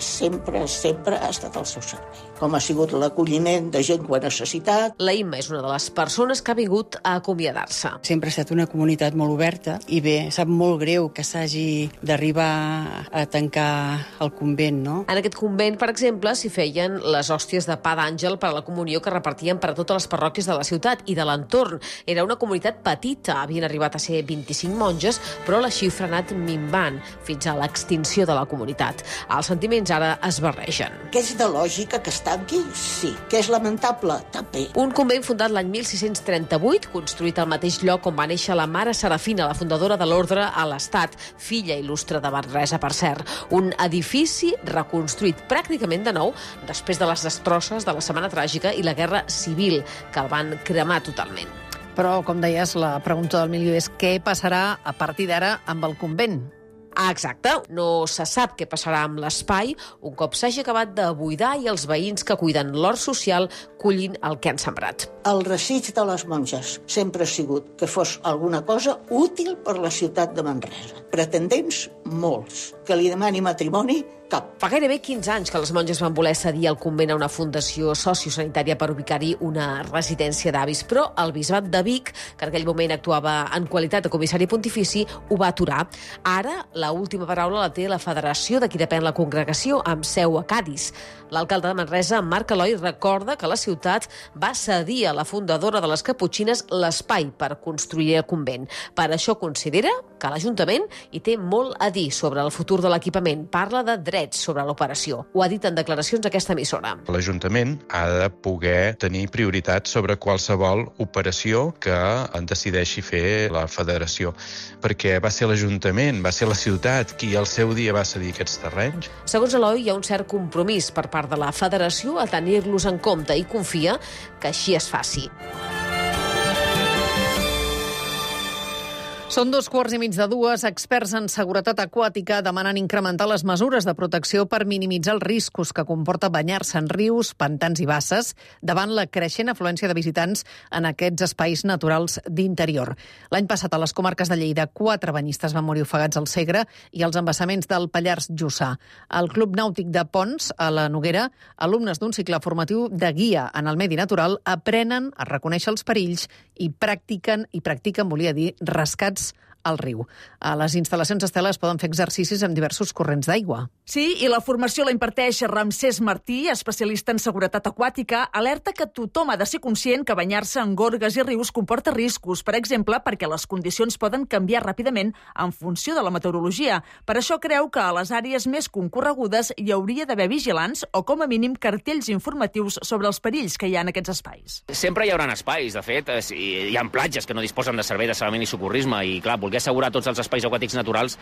ha estat al seu servei. Com ha sigut l'acolliment de gent que ho ha necessitat. La Imma és una de les persones que ha vingut a acomiadar-se. Sempre ha estat una comunitat molt oberta i bé, sap molt greu que s'hagi d'arribar a tancar el convent, no? En aquest convent, per exemple, s'hi feien les hòsties de pa d'àngel per a la comunió que repartien per a totes les parròquies de la ciutat i de l'entorn. Era una comunitat petita, havien arribat a ser 25 monges, però la xifra ha anat minvant fins a l'extinció de la comunitat. Els sentiments ara es barregen. Que és de lògica que està aquí? Sí. Que és lamentable? També. Un convent fundat l'any 1638, construït al mateix lloc on va néixer la mare Serafina, la fundadora de l'ordre a l'Estat, filla il·lustre de Manresa, per cert. Un edifici reconstruït pràcticament de nou després de les destrosses de la Setmana Tràgica i la Guerra Civil, que el van cremar totalment. Però, com deies, la pregunta del milió és què passarà a partir d'ara amb el convent? Exacte. No se sap què passarà amb l'espai un cop s'hagi acabat de buidar i els veïns que cuiden l'hort social cullin el que han sembrat. El desig de les monges sempre ha sigut que fos alguna cosa útil per la ciutat de Manresa. Pretendents, molts. Que li demani matrimoni, cap. Fa gairebé 15 anys que les monges van voler cedir el convent a una fundació sociosanitària per ubicar-hi una residència d'avis, però el bisbat de Vic, que en aquell moment actuava en qualitat de comissari pontifici, ho va aturar. Ara, la última paraula la té la federació de qui depèn la congregació, amb seu a Cadis. L'alcalde de Manresa, Marc Eloi, recorda que la ciutat va cedir a la fundadora de les Caputxines l'espai per construir el convent. Per això considera que l'Ajuntament hi té molt a dir sobre el futur de l'equipament. Parla de drets sobre l'operació. Ho ha dit en declaracions a aquesta emissora. L'Ajuntament ha de poder tenir prioritat sobre qualsevol operació que en decideixi fer la federació, perquè va ser l'Ajuntament, va ser la ciutat qui al seu dia va cedir aquests terrenys. Segons Eloi, hi ha un cert compromís per part de la federació a tenir-los en compte i confia que així es faci. Són 2:15. Experts en seguretat aquàtica demanen incrementar les mesures de protecció per minimitzar els riscos que comporta banyar-se en rius, pantans i basses davant la creixent afluència de visitants en aquests espais naturals d'interior. L'any passat, a les comarques de Lleida, 4 banyistes van morir ofegats al Segre i als embassaments del Pallars Jussà. Al Club Nàutic de Ponts, a la Noguera, alumnes d'un cicle formatiu de guia en el medi natural aprenen a reconèixer els perills i practiquen, volia dir, rescats al riu. A les instal·lacions Estela es poden fer exercicis amb diversos corrents d'aigua. Sí, i la formació la imparteix Ramsès Martí, especialista en seguretat aquàtica, alerta que tothom ha de ser conscient que banyar-se en gorgues i rius comporta riscos, per exemple, perquè les condicions poden canviar ràpidament en funció de la meteorologia. Per això creu que a les àrees més concorregudes hi hauria d'haver vigilants o, com a mínim, cartells informatius sobre els perills que hi ha en aquests espais. Sempre hi haurà espais, de fet, hi ha platges que no disposen de servei de salvament i socorrisme i, clar, voler assegurar tots els espais aquàtics naturals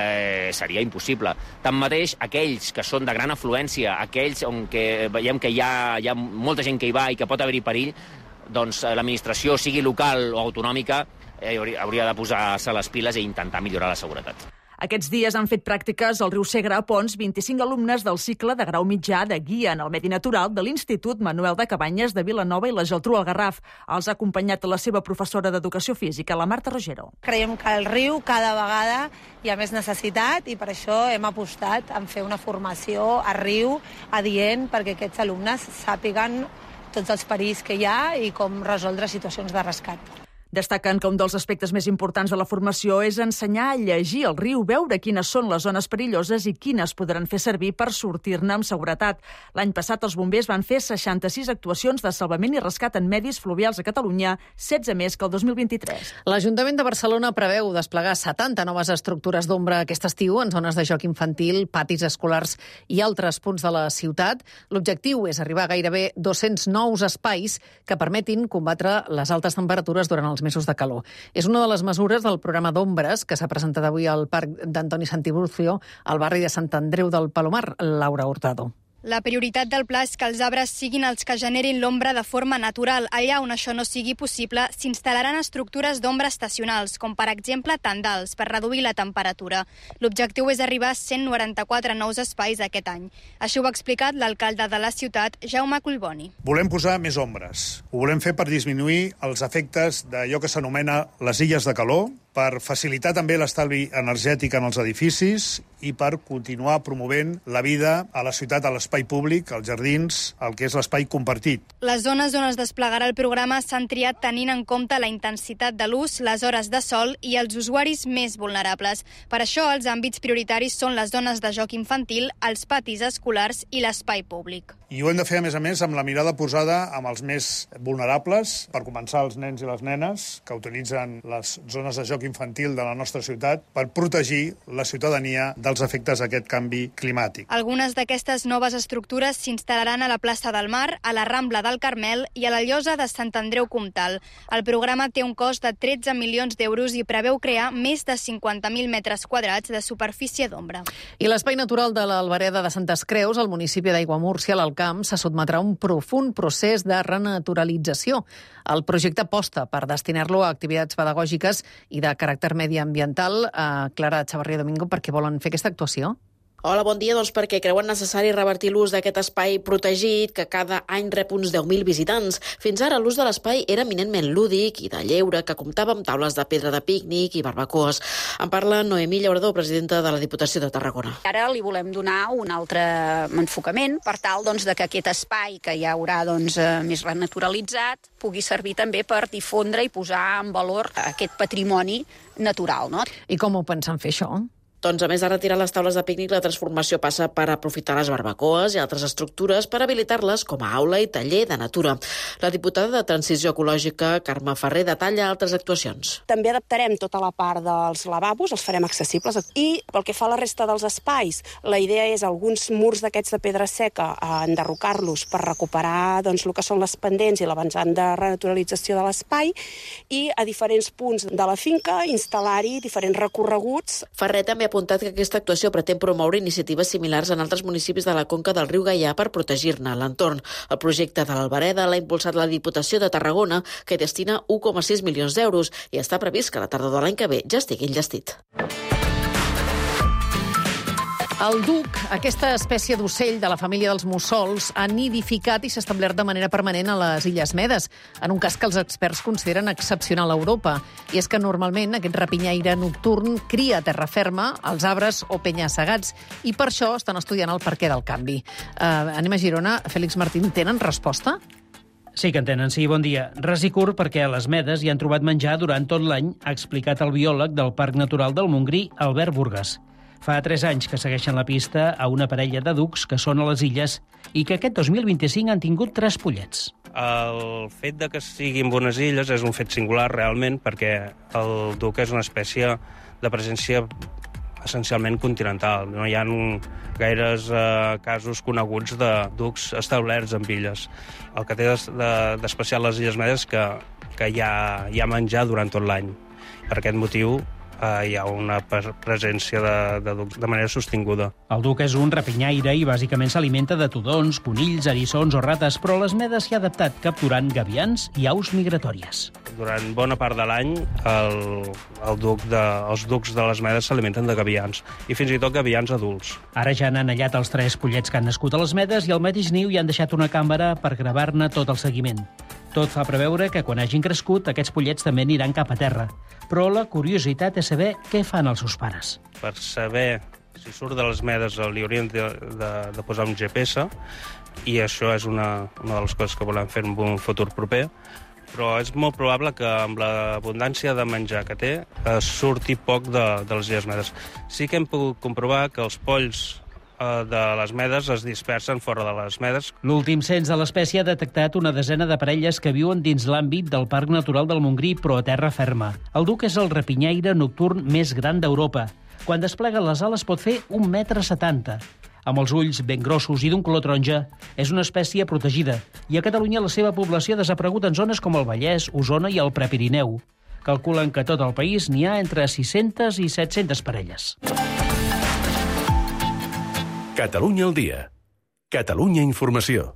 seria impossible. Tanmateix, aquells que són de gran afluència, aquells on veiem que hi ha molta gent que hi va i que pot haver-hi perill, doncs l'administració, sigui local o autonòmica, hauria de posar-se les piles i intentar millorar la seguretat. Aquests dies han fet pràctiques al riu Segre a Pons 25 alumnes del cicle de grau mitjà de Guia en el Medi Natural de l'Institut Manuel de Cabanyes de Vilanova i la Geltrú al Garraf. Els ha acompanyat la seva professora d'Educació Física, la Marta Rogero. Creiem que al riu cada vegada hi ha més necessitat i per això hem apostat en fer una formació a riu adient perquè aquests alumnes sàpiguen tots els perills que hi ha i com resoldre situacions de rescat. Destaquen que un dels aspectes més importants de la formació és ensenyar a llegir el riu, veure quines són les zones perilloses i quines podran fer servir per sortir-ne amb seguretat. L'any passat els bombers van fer 66 actuacions de salvament i rescat en medis fluvials a Catalunya, 16 més que el 2023. L'Ajuntament de Barcelona preveu desplegar 70 noves estructures d'ombra aquest estiu en zones de joc infantil, patis escolars i altres punts de la ciutat. L'objectiu és arribar a gairebé 200 nous espais que permetin combatre les altes temperatures durant els mesos de calor. És una de les mesures del programa d'ombres que s'ha presentat avui al Parc d'Antoni Santiburcio, al barri de Sant Andreu del Palomar. Laura Hurtado. La prioritat del pla és que els arbres siguin els que generin l'ombra de forma natural. Allà on això no sigui possible, s'instal·laran estructures d'ombra estacionals, com per exemple tendals, per reduir la temperatura. L'objectiu és arribar a 194 nous espais aquest any. Això ho ha explicat l'alcalde de la ciutat, Jaume Collboni. Volem posar més ombres. Ho volem fer per disminuir els efectes d'allò que s'anomena les illes de calor, per facilitar també l'estalvi energètic en els edificis i per continuar promovent la vida a la ciutat, a l'espai públic, als jardins, el que és l'espai compartit. Les zones on es desplegarà el programa s'han triat tenint en compte la intensitat de l'ús, les hores de sol i els usuaris més vulnerables. Per això, els àmbits prioritaris són les zones de joc infantil, els patis escolars i l'espai públic. I ho hem de fer, a més, amb la mirada posada amb els més vulnerables, per començar els nens i les nenes que utilitzen les zones de joc infantil de la nostra ciutat per protegir la ciutadania dels efectes d'aquest canvi climàtic. Algunes d'aquestes noves estructures s'instal·laran a la plaça del Mar, a la Rambla del Carmel i a la Llosa de Sant Andreu Comtal. El programa té un cost de 13 milions d'euros i preveu crear més de 50.000 metres quadrats de superfície d'ombra. I l'espai natural de l'Albereda de Santes Creus, al municipi d'Aiguamúrcia, a l'Alt Camp, se sotmetrà a un profund procés de renaturalització. El projecte aposta per destinar-lo a activitats pedagògiques i de caràcter mediambiental. Clara Chavarria Domingo, per què volen fer aquesta actuació? Hola, bon dia. Doncs perquè creuen necessari revertir l'ús d'aquest espai protegit que cada any rep uns 10.000 visitants. Fins ara l'ús de l'espai era eminentment lúdic i de lleure, que comptava amb taules de pedra de pícnic i barbacoes. En parla Noemí Llaurador, presidenta de la Diputació de Tarragona. Ara li volem donar un altre enfocament per tal de que aquest espai que hi haurà més renaturalitzat pugui servir també per difondre i posar en valor aquest patrimoni natural. No? I com ho pensen fer, això? Doncs, a més de retirar les taules de pícnic, la transformació passa per aprofitar les barbacoes i altres estructures per habilitar-les com a aula i taller de natura. La diputada de Transició Ecològica, Carme Ferrer, detalla altres actuacions. També adaptarem tota la part dels lavabos, els farem accessibles. I pel que fa a la resta dels espais, la idea és alguns murs d'aquests de pedra seca, enderrocar-los per recuperar el que són les pendents i l'avançant de renaturalització de l'espai i a diferents punts de la finca instal·lar-hi diferents recorreguts. Ferrer també ha apuntat que aquesta actuació pretén promoure iniciatives similars en altres municipis de la conca del riu Gaià per protegir-ne l'entorn. El projecte de l'Albereda l'ha impulsat la Diputació de Tarragona, que destina 1,6 milions d'euros i està previst que a la tardor de l'any que ve ja estigui enllestit. El duc, aquesta espècie d'ocell de la família dels mussols, ha nidificat i s'ha establert de manera permanent a les Illes Medes, en un cas que els experts consideren excepcional a Europa. I és que normalment aquest rapinyaire nocturn cria a terra ferma, als arbres o penya-segats, i per això estan estudiant el perquè del canvi. Anem a Girona. Félix Martín, tenen resposta? Sí que en tenen, sí, bon dia. Ras i curt perquè a les medes hi han trobat menjar durant tot l'any, ha explicat el biòleg del Parc Natural del Montgrí, Albert Burgas. Fa 3 anys que segueixen la pista a una parella de ducs que són a les illes i que aquest 2025 han tingut 3 pollets. El fet de que siguin bones illes és un fet singular realment perquè el duc és una espècie de presència essencialment continental. No hi ha gaires casos coneguts de ducs establerts en illes. El que té d'especial les Illes Medes és que hi ha menjar durant tot l'any. Per aquest motiu hi ha una presència de ducs de manera sostinguda. El duc és un rapinyaire i bàsicament s'alimenta de tudons, conills, eriçons o rates, però a les medes s'hi ha adaptat capturant gavians i aus migratòries. Durant bona part de l'any els ducs de les medes s'alimenten de gavians i fins i tot gavians adults. Ara ja han anellat els 3 pollets que han nascut a les medes i al mateix niu hi han deixat una càmera per gravar-ne tot el seguiment. Tot fa preveure que quan hagin crescut aquests pollets també aniran cap a terra. Però la curiositat és saber què fan els seus pares. Per saber si surt de les medes li haurien de posar un GPS i això és una de les coses que volem fer en un futur proper. Però és molt probable que amb l'abundància de menjar que té surti poc de les Illes Medes. Sí que hem pogut comprovar que els polls de les medes es dispersen fora de les medes. L'últim cens de l'espècie ha detectat una desena de parelles que viuen dins l'àmbit del Parc Natural del Montgrí, però a terra ferma. El duc és el rapinyaire nocturn més gran d'Europa. Quan desplega les ales pot fer 1,70 m. Amb els ulls ben grossos i d'un color taronja, és una espècie protegida. I a Catalunya la seva població ha desaparegut en zones com el Vallès, Osona i el Prepirineu. Calculen que a tot el país n'hi ha entre 600 i 700 parelles. Catalunya al dia. Catalunya Informació.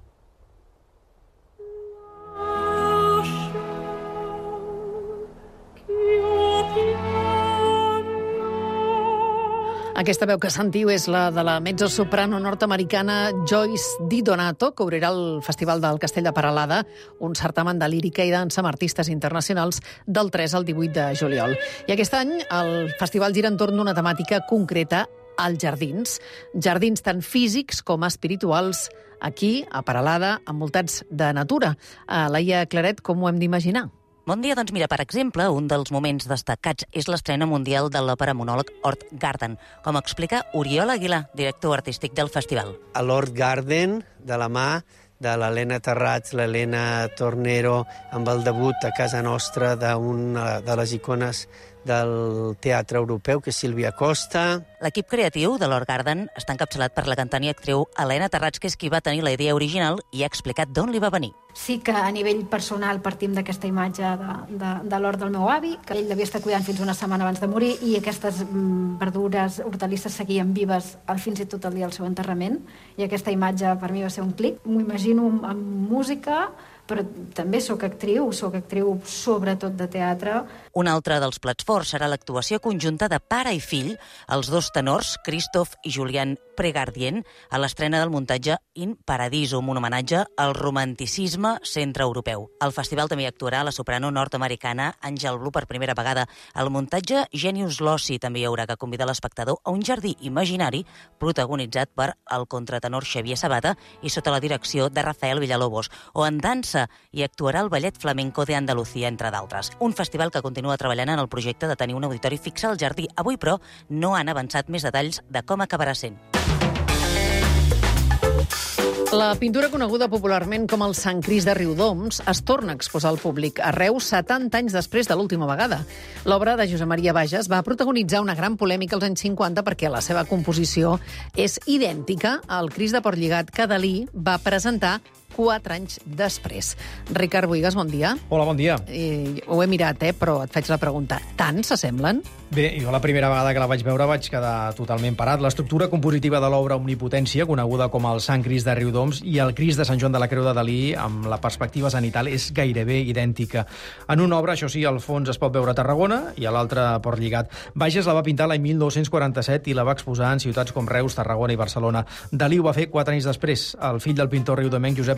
Aquesta veu que sentiu és la de la mezzosoprano nord-americana Joyce DiDonato, que obrirà el Festival del Castell de Peralada, un certamen de lírica i dansa amb artistes internacionals del 3 al 18 de juliol. I aquest any el festival gira entorn d'una temàtica concreta, als jardins. Jardins tan físics com espirituals, aquí, a Peralada, envoltats de natura. Laia Claret, com ho hem d'imaginar? Bon dia, doncs mira, per exemple, un dels moments destacats és l'estrena mundial de l'òpera monòleg Hort Garden, com explica Oriol Aguilar, director artístic del festival. A l'Hort Garden, de la mà de l'Helena Terrats, l'Helena Tornero, amb el debut a casa nostra d'una de les icones del teatre europeu, que és Sílvia Costa. L'equip creatiu de l'Hort Garden està encapçalat per la cantant i actriu Helena Terrats, que és qui va tenir la idea original i ha explicat d'on li va venir. Sí que a nivell personal partim d'aquesta imatge de l'hort del meu avi, que ell devia estar cuidant fins una setmana abans de morir, i aquestes verdures, hortalisses seguien vives fins i tot el dia del seu enterrament, i aquesta imatge per mi va ser un clic. M'ho imagino amb música, però també soc actriu sobretot de teatre. Un altre dels plats forts serà l'actuació conjunta de pare i fill, els 2 tenors, Christophe i Julien Pregardien, a l'estrena del muntatge In Paradiso, un homenatge al romanticisme centreeuropeu. Al festival també hi actuarà la soprano nord-americana Angel Blue per primera vegada. Al muntatge Genius Loci també hi haurà que convidar l'espectador a un jardí imaginari protagonitzat per el contratenor Xavier Sabata i sota la direcció de Rafael Villalobos. O en dansa hi actuarà el Ballet Flamenco de Andalucía, entre d'altres. Un festival que continua treballant en el projecte de tenir un auditori fix al jardí. Avui, però, no han avançat més detalls de com acabarà sent. La pintura coneguda popularment com el Sant Crist de Riudoms es torna a exposar al públic a Reus 70 anys després de l'última vegada. L'obra de Josep Maria Bages va protagonitzar una gran polèmica als anys 50 perquè la seva composició és idèntica al Crist de Portlligat que Dalí va presentar 4 anys després. Ricard Boigas, bon dia. Hola, bon dia. Ho he mirat, però et faig la pregunta. Tant s'assemblen? Bé, jo la primera vegada que la vaig veure vaig quedar totalment parat. L'estructura compositiva de l'obra Omnipotència, coneguda com el Sant Crist de Riudoms, i el Crist de Sant Joan de la Creu de Dalí, amb la perspectiva zenital, és gairebé idèntica. En una obra, això sí, al fons es pot veure a Tarragona i a l'altra a Portlligat. Bages la va pintar l'any 1947 i la va exposar en ciutats com Reus, Tarragona i Barcelona. Dalí ho va fer 4 anys després. El fill del pintor riudomenc, Josep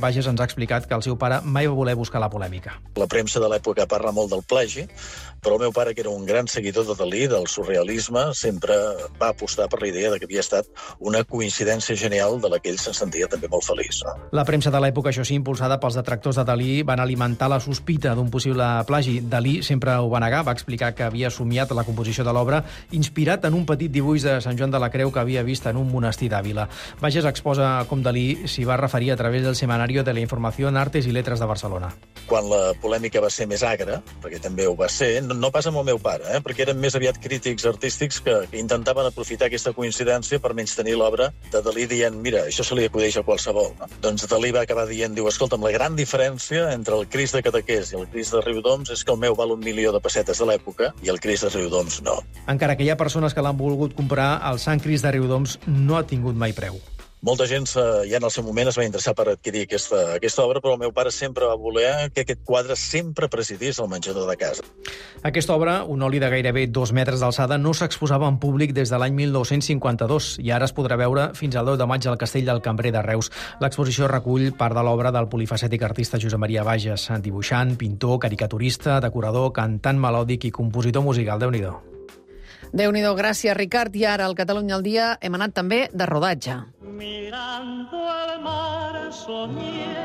Bages ens ha explicat que el seu pare mai va voler buscar la polèmica. La premsa de l'època parla molt del plagi, però el meu pare, que era un gran seguidor de Dalí, del surrealisme, sempre va apostar per la idea de que havia estat una coincidència genial de la que ell se'n sentia també molt feliç. No? La premsa de l'època, això sí, impulsada pels detractors de Dalí, van alimentar la sospita d'un possible plagi. Dalí sempre ho va negar, va explicar que havia somiat la composició de l'obra inspirat en un petit dibuix de Sant Joan de la Creu que havia vist en un monestir d'Àvila. Bages exposa com Dalí s'hi va referir a través del Semanario de la Informació en Artes i Letres de Barcelona. Quan la polèmica va ser més agra, perquè també ho va ser, no pas amb el meu pare, perquè eren més aviat crítics artístics que intentaven aprofitar aquesta coincidència per menystenir l'obra de Dalí dient, mira, això se li acudeix a qualsevol. No? Doncs Dalí va acabar dient, diu, escolta'm, la gran diferència entre el Crist de Cadaqués i el Crist de Riudoms és que el meu val 1.000.000 de pessetes de l'època i el Crist de Riudoms no. Encara que hi ha persones que l'han volgut comprar, el Sant Crist de Riudoms no ha tingut mai preu. Molta gent ja en el seu moment es va interessar per adquirir aquesta obra, però el meu pare sempre va voler que aquest quadre sempre presidís el menjador de casa. Aquesta obra, un oli de gairebé 2 metres d'alçada, no s'exposava en públic des de l'any 1952 i ara es podrà veure fins al 10 de maig al Castell del Cambrer de Reus. L'exposició recull part de l'obra del polifacètic artista Josep Maria Bages, dibuixant, pintor, caricaturista, decorador, cantant melòdic i compositor musical. Déu-n'hi-do. Déu-n'hi-do, gràcies, Ricard. I ara, al Catalunya al dia, hem anat també de rodatge. Mirando el mar soñé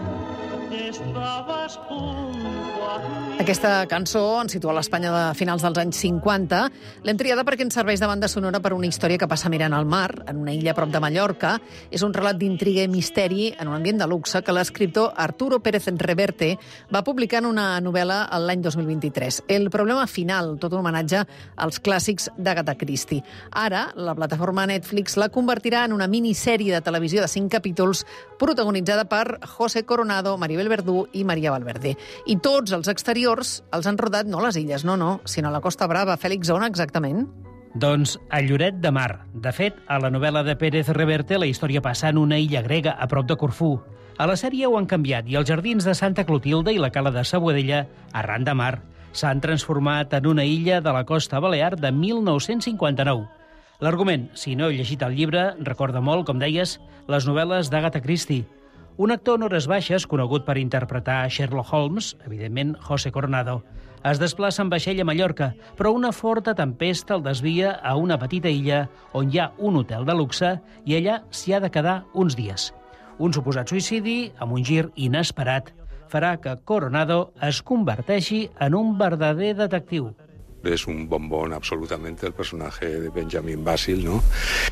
que estabas junto a mí. Aquesta cançó ens situa a l'Espanya de finals dels anys 50. L'hem triada perquè ens serveix de banda sonora per una història que passa mirant al mar, en una illa a prop de Mallorca. És un relat d'intriga i misteri en un ambient de luxe que l'escriptor Arturo Pérez Reverte va publicar en una novel·la l'any 2023. El problema final, tot un homenatge als clàssics d'Agatha Christie. Ara, la plataforma Netflix la convertirà en una minissèrie de televisió de 5 capítols protagonitzada per José Coronado, Maribel Verdú i Maria Valverde. I tots els exteriors els han rodat no a les illes, no, sinó a la Costa Brava. Fèlix, on exactament? Doncs a Lloret de Mar. De fet, a la novel·la de Pérez Reverte la història passa en una illa grega a prop de Corfú. A la sèrie ho han canviat i els jardins de Santa Clotilde i la cala de Saboadella, arran de mar, s'han transformat en una illa de la costa balear de 1959. L'argument, si no heu llegit el llibre, recorda molt, com deies, les novel·les d'Agatha Christie. Un actor en hores baixes, conegut per interpretar Sherlock Holmes, evidentment José Coronado, es desplaça en vaixell a Mallorca, però una forta tempesta el desvia a una petita illa on hi ha un hotel de luxe i allà s'hi ha de quedar uns dies. Un suposat suïcidi, amb un gir inesperat, farà que Coronado es converteixi en un verdader detectiu. Es un bombón absolutamente el personaje de Benjamin Basil, ¿no?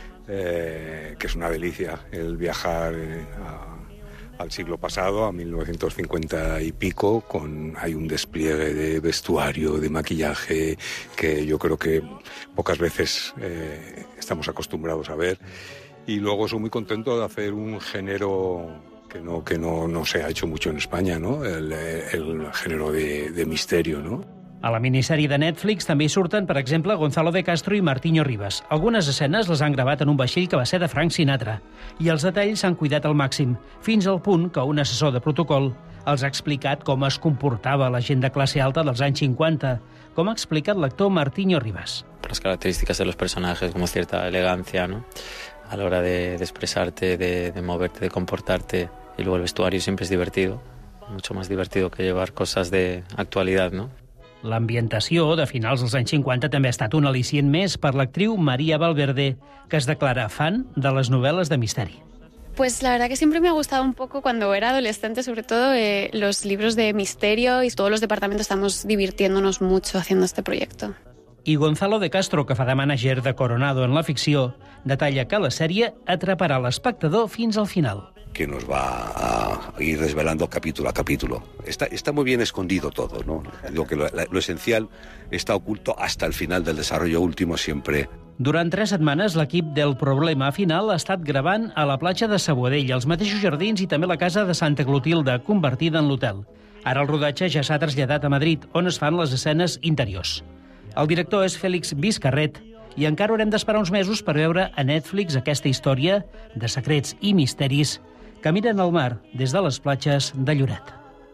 Que es una delicia el viajar al siglo pasado, a 1950 y pico, hay un despliegue de vestuario, de maquillaje, que yo creo que pocas veces estamos acostumbrados a ver. Y luego soy muy contento de hacer un género que no se ha hecho mucho en España, ¿no? El género de misterio, ¿no? A la minissèrie de Netflix també hi surten, per exemple, Gonzalo de Castro i Martiño Rivas. Algunes escenes les han gravat en un vaixell que va ser de Frank Sinatra. I els detalls s'han cuidat al màxim, fins al punt que un assessor de protocol els ha explicat com es comportava la gent de classe alta dels anys 50, com ha explicat l'actor Martiño Rivas. Las características de los personajes, como cierta elegancia, ¿no? A la hora de expresarte, de moverte, de comportarte. Y luego el vestuario siempre es divertido, mucho más divertido que llevar cosas de actualidad, ¿no? L'ambientació de finals dels anys 50 també ha estat un al·licient més per l'actriu Maria Valverde, que es declara fan de les novel·les de misteri. Pues la verdad que siempre me ha gustado un poco, cuando era adolescente sobre todo, los libros de misterio, y todos los departamentos estamos divirtiéndonos mucho haciendo este proyecto. I Gonzalo de Castro, que fa de mànager de Coronado en la ficció, detalla que la sèrie atraparà l'espectador fins al final. Que nos va a ir desvelando capítulo a capítulo. Está muy bien escondido todo, ¿no? Digo que lo esencial está oculto hasta el final del desarrollo último siempre. Durant 3 setmanes, l'equip del Problema Final ha estat gravant a la platja de Saboadella, els mateixos jardins i també la casa de Santa Clotilde, convertida en l'hotel. Ara el rodatge ja s'ha traslladat a Madrid, on es fan les escenes interiors. El director és Félix Vizcarret, i encara haurem d'esperar uns mesos per veure a Netflix aquesta història de secrets i misteris que miren al mar des de les platges de Lloret.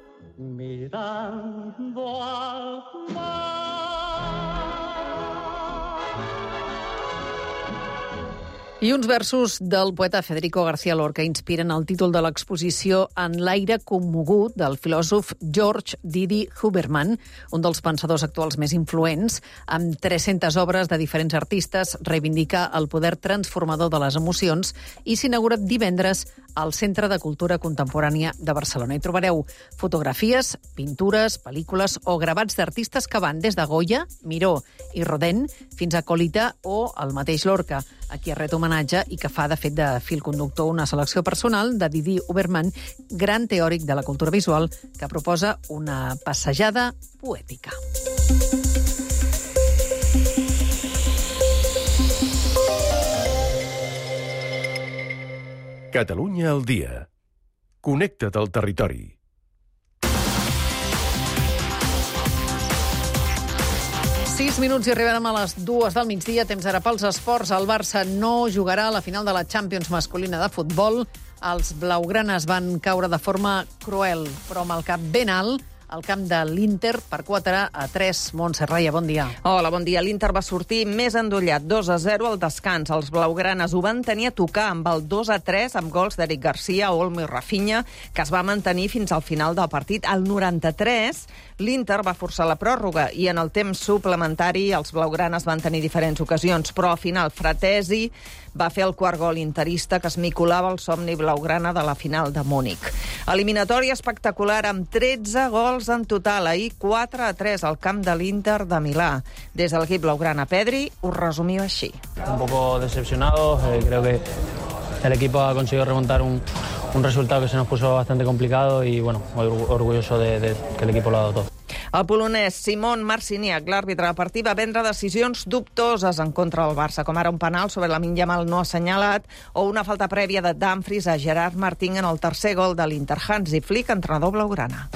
Mirando al mar, I uns versos del poeta Federico García Lorca inspiren el títol de l'exposició En l'aire commogut del filòsof George Didi Huberman, un dels pensadors actuals més influents. Amb 300 obres de diferents artistes, reivindica el poder transformador de les emocions i s'inaugura divendres al Centre de Cultura Contemporània de Barcelona. Hi trobareu fotografies, pintures, pel·lícules o gravats d'artistes que van des de Goya, Miró i Rodin fins a Colita o el mateix Lorca, a qui es ret homenatge i que fa, de fet, de fil conductor una selecció personal de Didi Huberman, gran teòric de la cultura visual, que proposa una passejada poètica. Catalunya al dia. Connecta't al territori. Minuts i arribarem a les 2 del migdia. Temps ara pels esports. El Barça no jugarà a la final de la Champions masculina de futbol. Els blaugranes van caure de forma cruel, però amb el cap ben alt, al camp de l'Inter per 4-3. Montse Raia, bon dia. Hola, bon dia. L'Inter va sortir més endollat, 2-0 al descans. Els blaugranes ho van tenir a tocar amb el 2-3 amb gols d'Eric Garcia, Olmo i Rafinha, que es va mantenir fins al final del partit. Al 93, l'Inter va forçar la pròrroga i en el temps suplementari els blaugranes van tenir diferents ocasions, però al final Fratesi va fer el quart gol interista que esmicolava el somni blaugrana de la final de Múnich. Eliminatòria espectacular amb 13 gols en total. Ahir 4-3 al camp de l'Inter de Milà. Des de l'equip blaugrana, Pedri ho resumiu així. Un poco decepcionados. Creo que el equipo ha conseguido remontar un resultado que se nos puso bastante complicado y bueno, muy orgulloso de que el equipo lo ha dado todo. El polonès Simon Marciniak, l'àrbitre del partit, va prendre decisions dubtoses en contra del Barça, com ara un penal sobre Lamine Yamal no assenyalat o una falta prèvia de Dumfries a Gerard Martín en el tercer gol de l'Inter. Hansi Flick, entrenador blaugrana.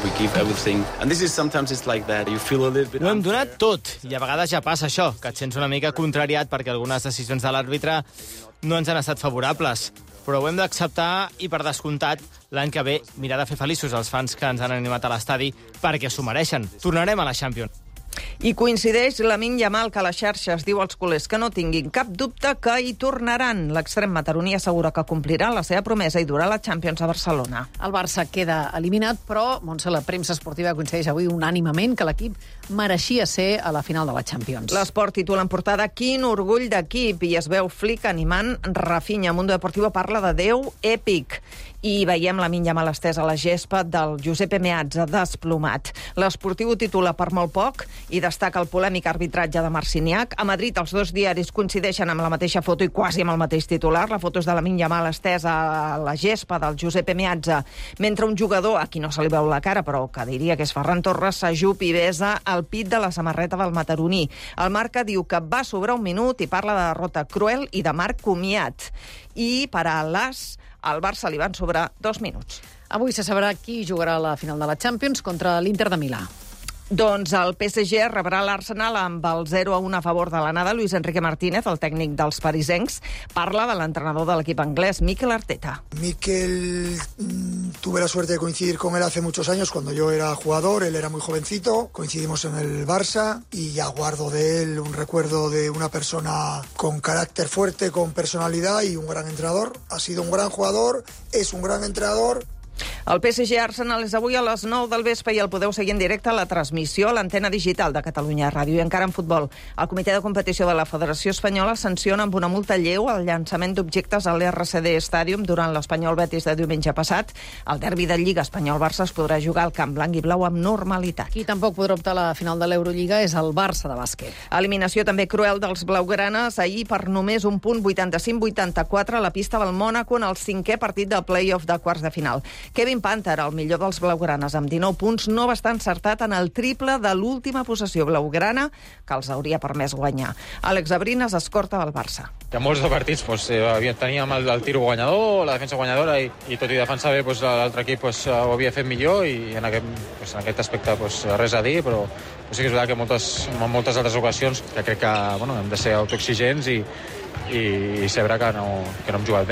Ho hem donat tot i a vegades ja passa això, que et sents una mica contrariat perquè algunes decisions de l'àrbitre no ens han estat favorables. Però ho hem d'acceptar i, per descomptat, l'any que ve mirar de fer feliços els fans que ens han animat a l'estadi perquè s'ho mereixen. Tornarem a la Champions. I coincideix Lamine Yamal, que a les xarxes diu als culers que no tinguin cap dubte que hi tornaran. L'extrem mataroní assegura que complirà la seva promesa i durà la Champions a Barcelona. El Barça queda eliminat, però, Montse, la premsa esportiva coincideix avui unànimement que l'equip mereixia ser a la final de la Champions. L'Esport titula en portada "Quin orgull d'equip", i es veu Flick animant Rafinha. Mundo Deportivo parla de Déu èpic. I veiem Lamine Yamal estès a la gespa del Giuseppe Meazza, desplomat. L'Esportiu titula per molt poc i destaca el polèmic arbitratge de Marciniak. A Madrid els dos diaris coincideixen amb la mateixa foto i quasi amb el mateix titular. La foto és de Lamine Yamal estès a la gespa del Giuseppe Meazza, mentre un jugador, a qui no se li veu la cara, però que diria que és Ferran Torres, s'ajup i besa el pit de la samarreta del mataroní. El Marca diu que va sobrar un minut i parla de derrota cruel i de marc comiat. I per a l'As, al Barça li van sobrar 2 minuts. Avui se sabrà qui jugarà a la final de la Champions contra l'Inter de Milà. Doncs el PSG rebrà l'Arsenal amb el 0-1 a favor de l'anada. Luis Enrique Martínez, el tècnic dels parisencs, parla de l'entrenador de l'equip anglès, Mikel Arteta. Mikel, tuve la suerte de coincidir con él hace muchos años cuando yo era jugador, él era muy jovencito, coincidimos en el Barça y ya guardo de él un recuerdo de una persona con carácter fuerte, con personalidad y un gran entrenador. Ha sido un gran jugador, es un gran entrenador. El PSG-Arsenal és avui a les 9 del vespre i el podeu seguir en directe a la transmissió a l'antena digital de Catalunya Ràdio. I encara en futbol, el comitè de competició de la Federació Espanyola sanciona amb una multa lleu el llançament d'objectes a l'RCD Stadium durant l'Espanyol Betis de diumenge passat. El derbi de Lliga Espanyol-Barça es podrà jugar al camp blanc i blau amb normalitat. Qui tampoc podrà optar a la final de l'Eurolliga és el Barça de bàsquet. Eliminació també cruel dels blaugranes ahir per només un punt, 85-84 a la pista del Mònaco en el 5è partit del play-off de quarts de final. Kevin Panther, el millor dels blaugranes, amb 19 punts, no va estar encertat en el triple de l'última possessió blaugrana que els hauria permès guanyar. Àlex Abrines, escorta del Barça. Hi ha molts de partits, teníem el tiro guanyador, la defensa guanyadora, i tot i defensar bé, l'altre equip ho havia fet millor, i en aquest aspecte res a dir, però sí que és veritat que en moltes altres ocasions crec que hem de ser autoexigents i saber que no hem jugat bé, no?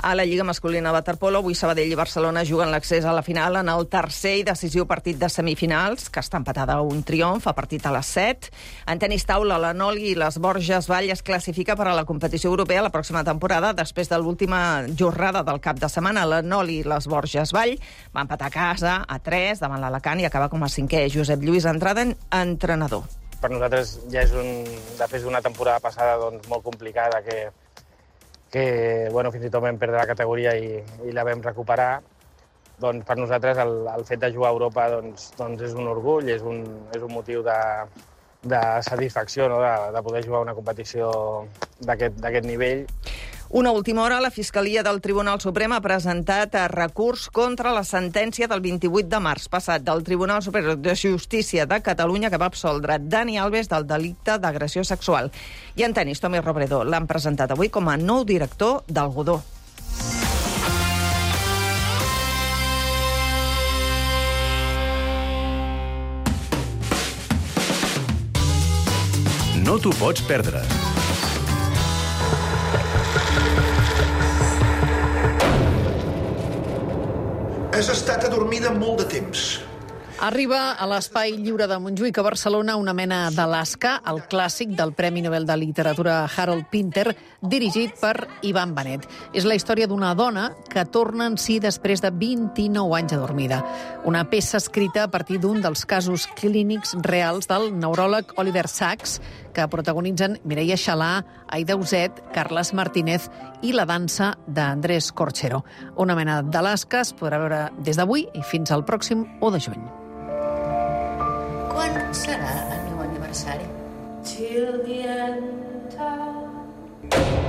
A la Lliga masculina de waterpolo, avui Sabadell i Barcelona juguen l'accés a la final en el tercer i decisiu partit de semifinals, que està empatada a un triomf, a partit a les 7. En tenis taula, la Noli i les Borges Vall es classifica per a la competició europea la pròxima temporada, després de l'última jornada del cap de setmana. La Noli i les Borges Vall va empatar a casa a 3 davant l'Alacant i acaba com a 5è. Josep Lluís Andrada, entrenador. Per nosaltres ja és després d'una temporada passada molt complicada que fins i tot vam perdre la categoria i la vam recuperar. Doncs per nosaltres el fet de jugar a Europa és un orgull, és un motiu de satisfacció, no? de poder jugar a una competició d'aquest nivell. Una última hora, la Fiscalia del Tribunal Suprem ha presentat recurs contra la sentència del 28 de març passat del Tribunal Superior de Justícia de Catalunya que va absoldre Dani Alves del delicte d'agressió sexual. I en tenis, Tommy Robredo l'han presentat avui com a nou director del Godó. No t'ho pots perdre. Has estat adormida molt de temps. Arriba a l'Espai Lliure de Montjuïc a Barcelona una mena d'Alaska, el clàssic del Premi Nobel de Literatura Harold Pinter, dirigit per Ivan Benet. És la història d'una dona que torna en si després de 29 anys adormida. Una peça escrita a partir d'un dels casos clínics reals del neuròleg Oliver Sacks, que protagonitzen Mireia Xalà, Aida Uset, Carles Martínez i la dansa d'Andrés Corchero. Una mena d'Alaska es podrà veure des d'avui i fins al pròxim 1 de juny. Quan serà el meu aniversari? Till the end of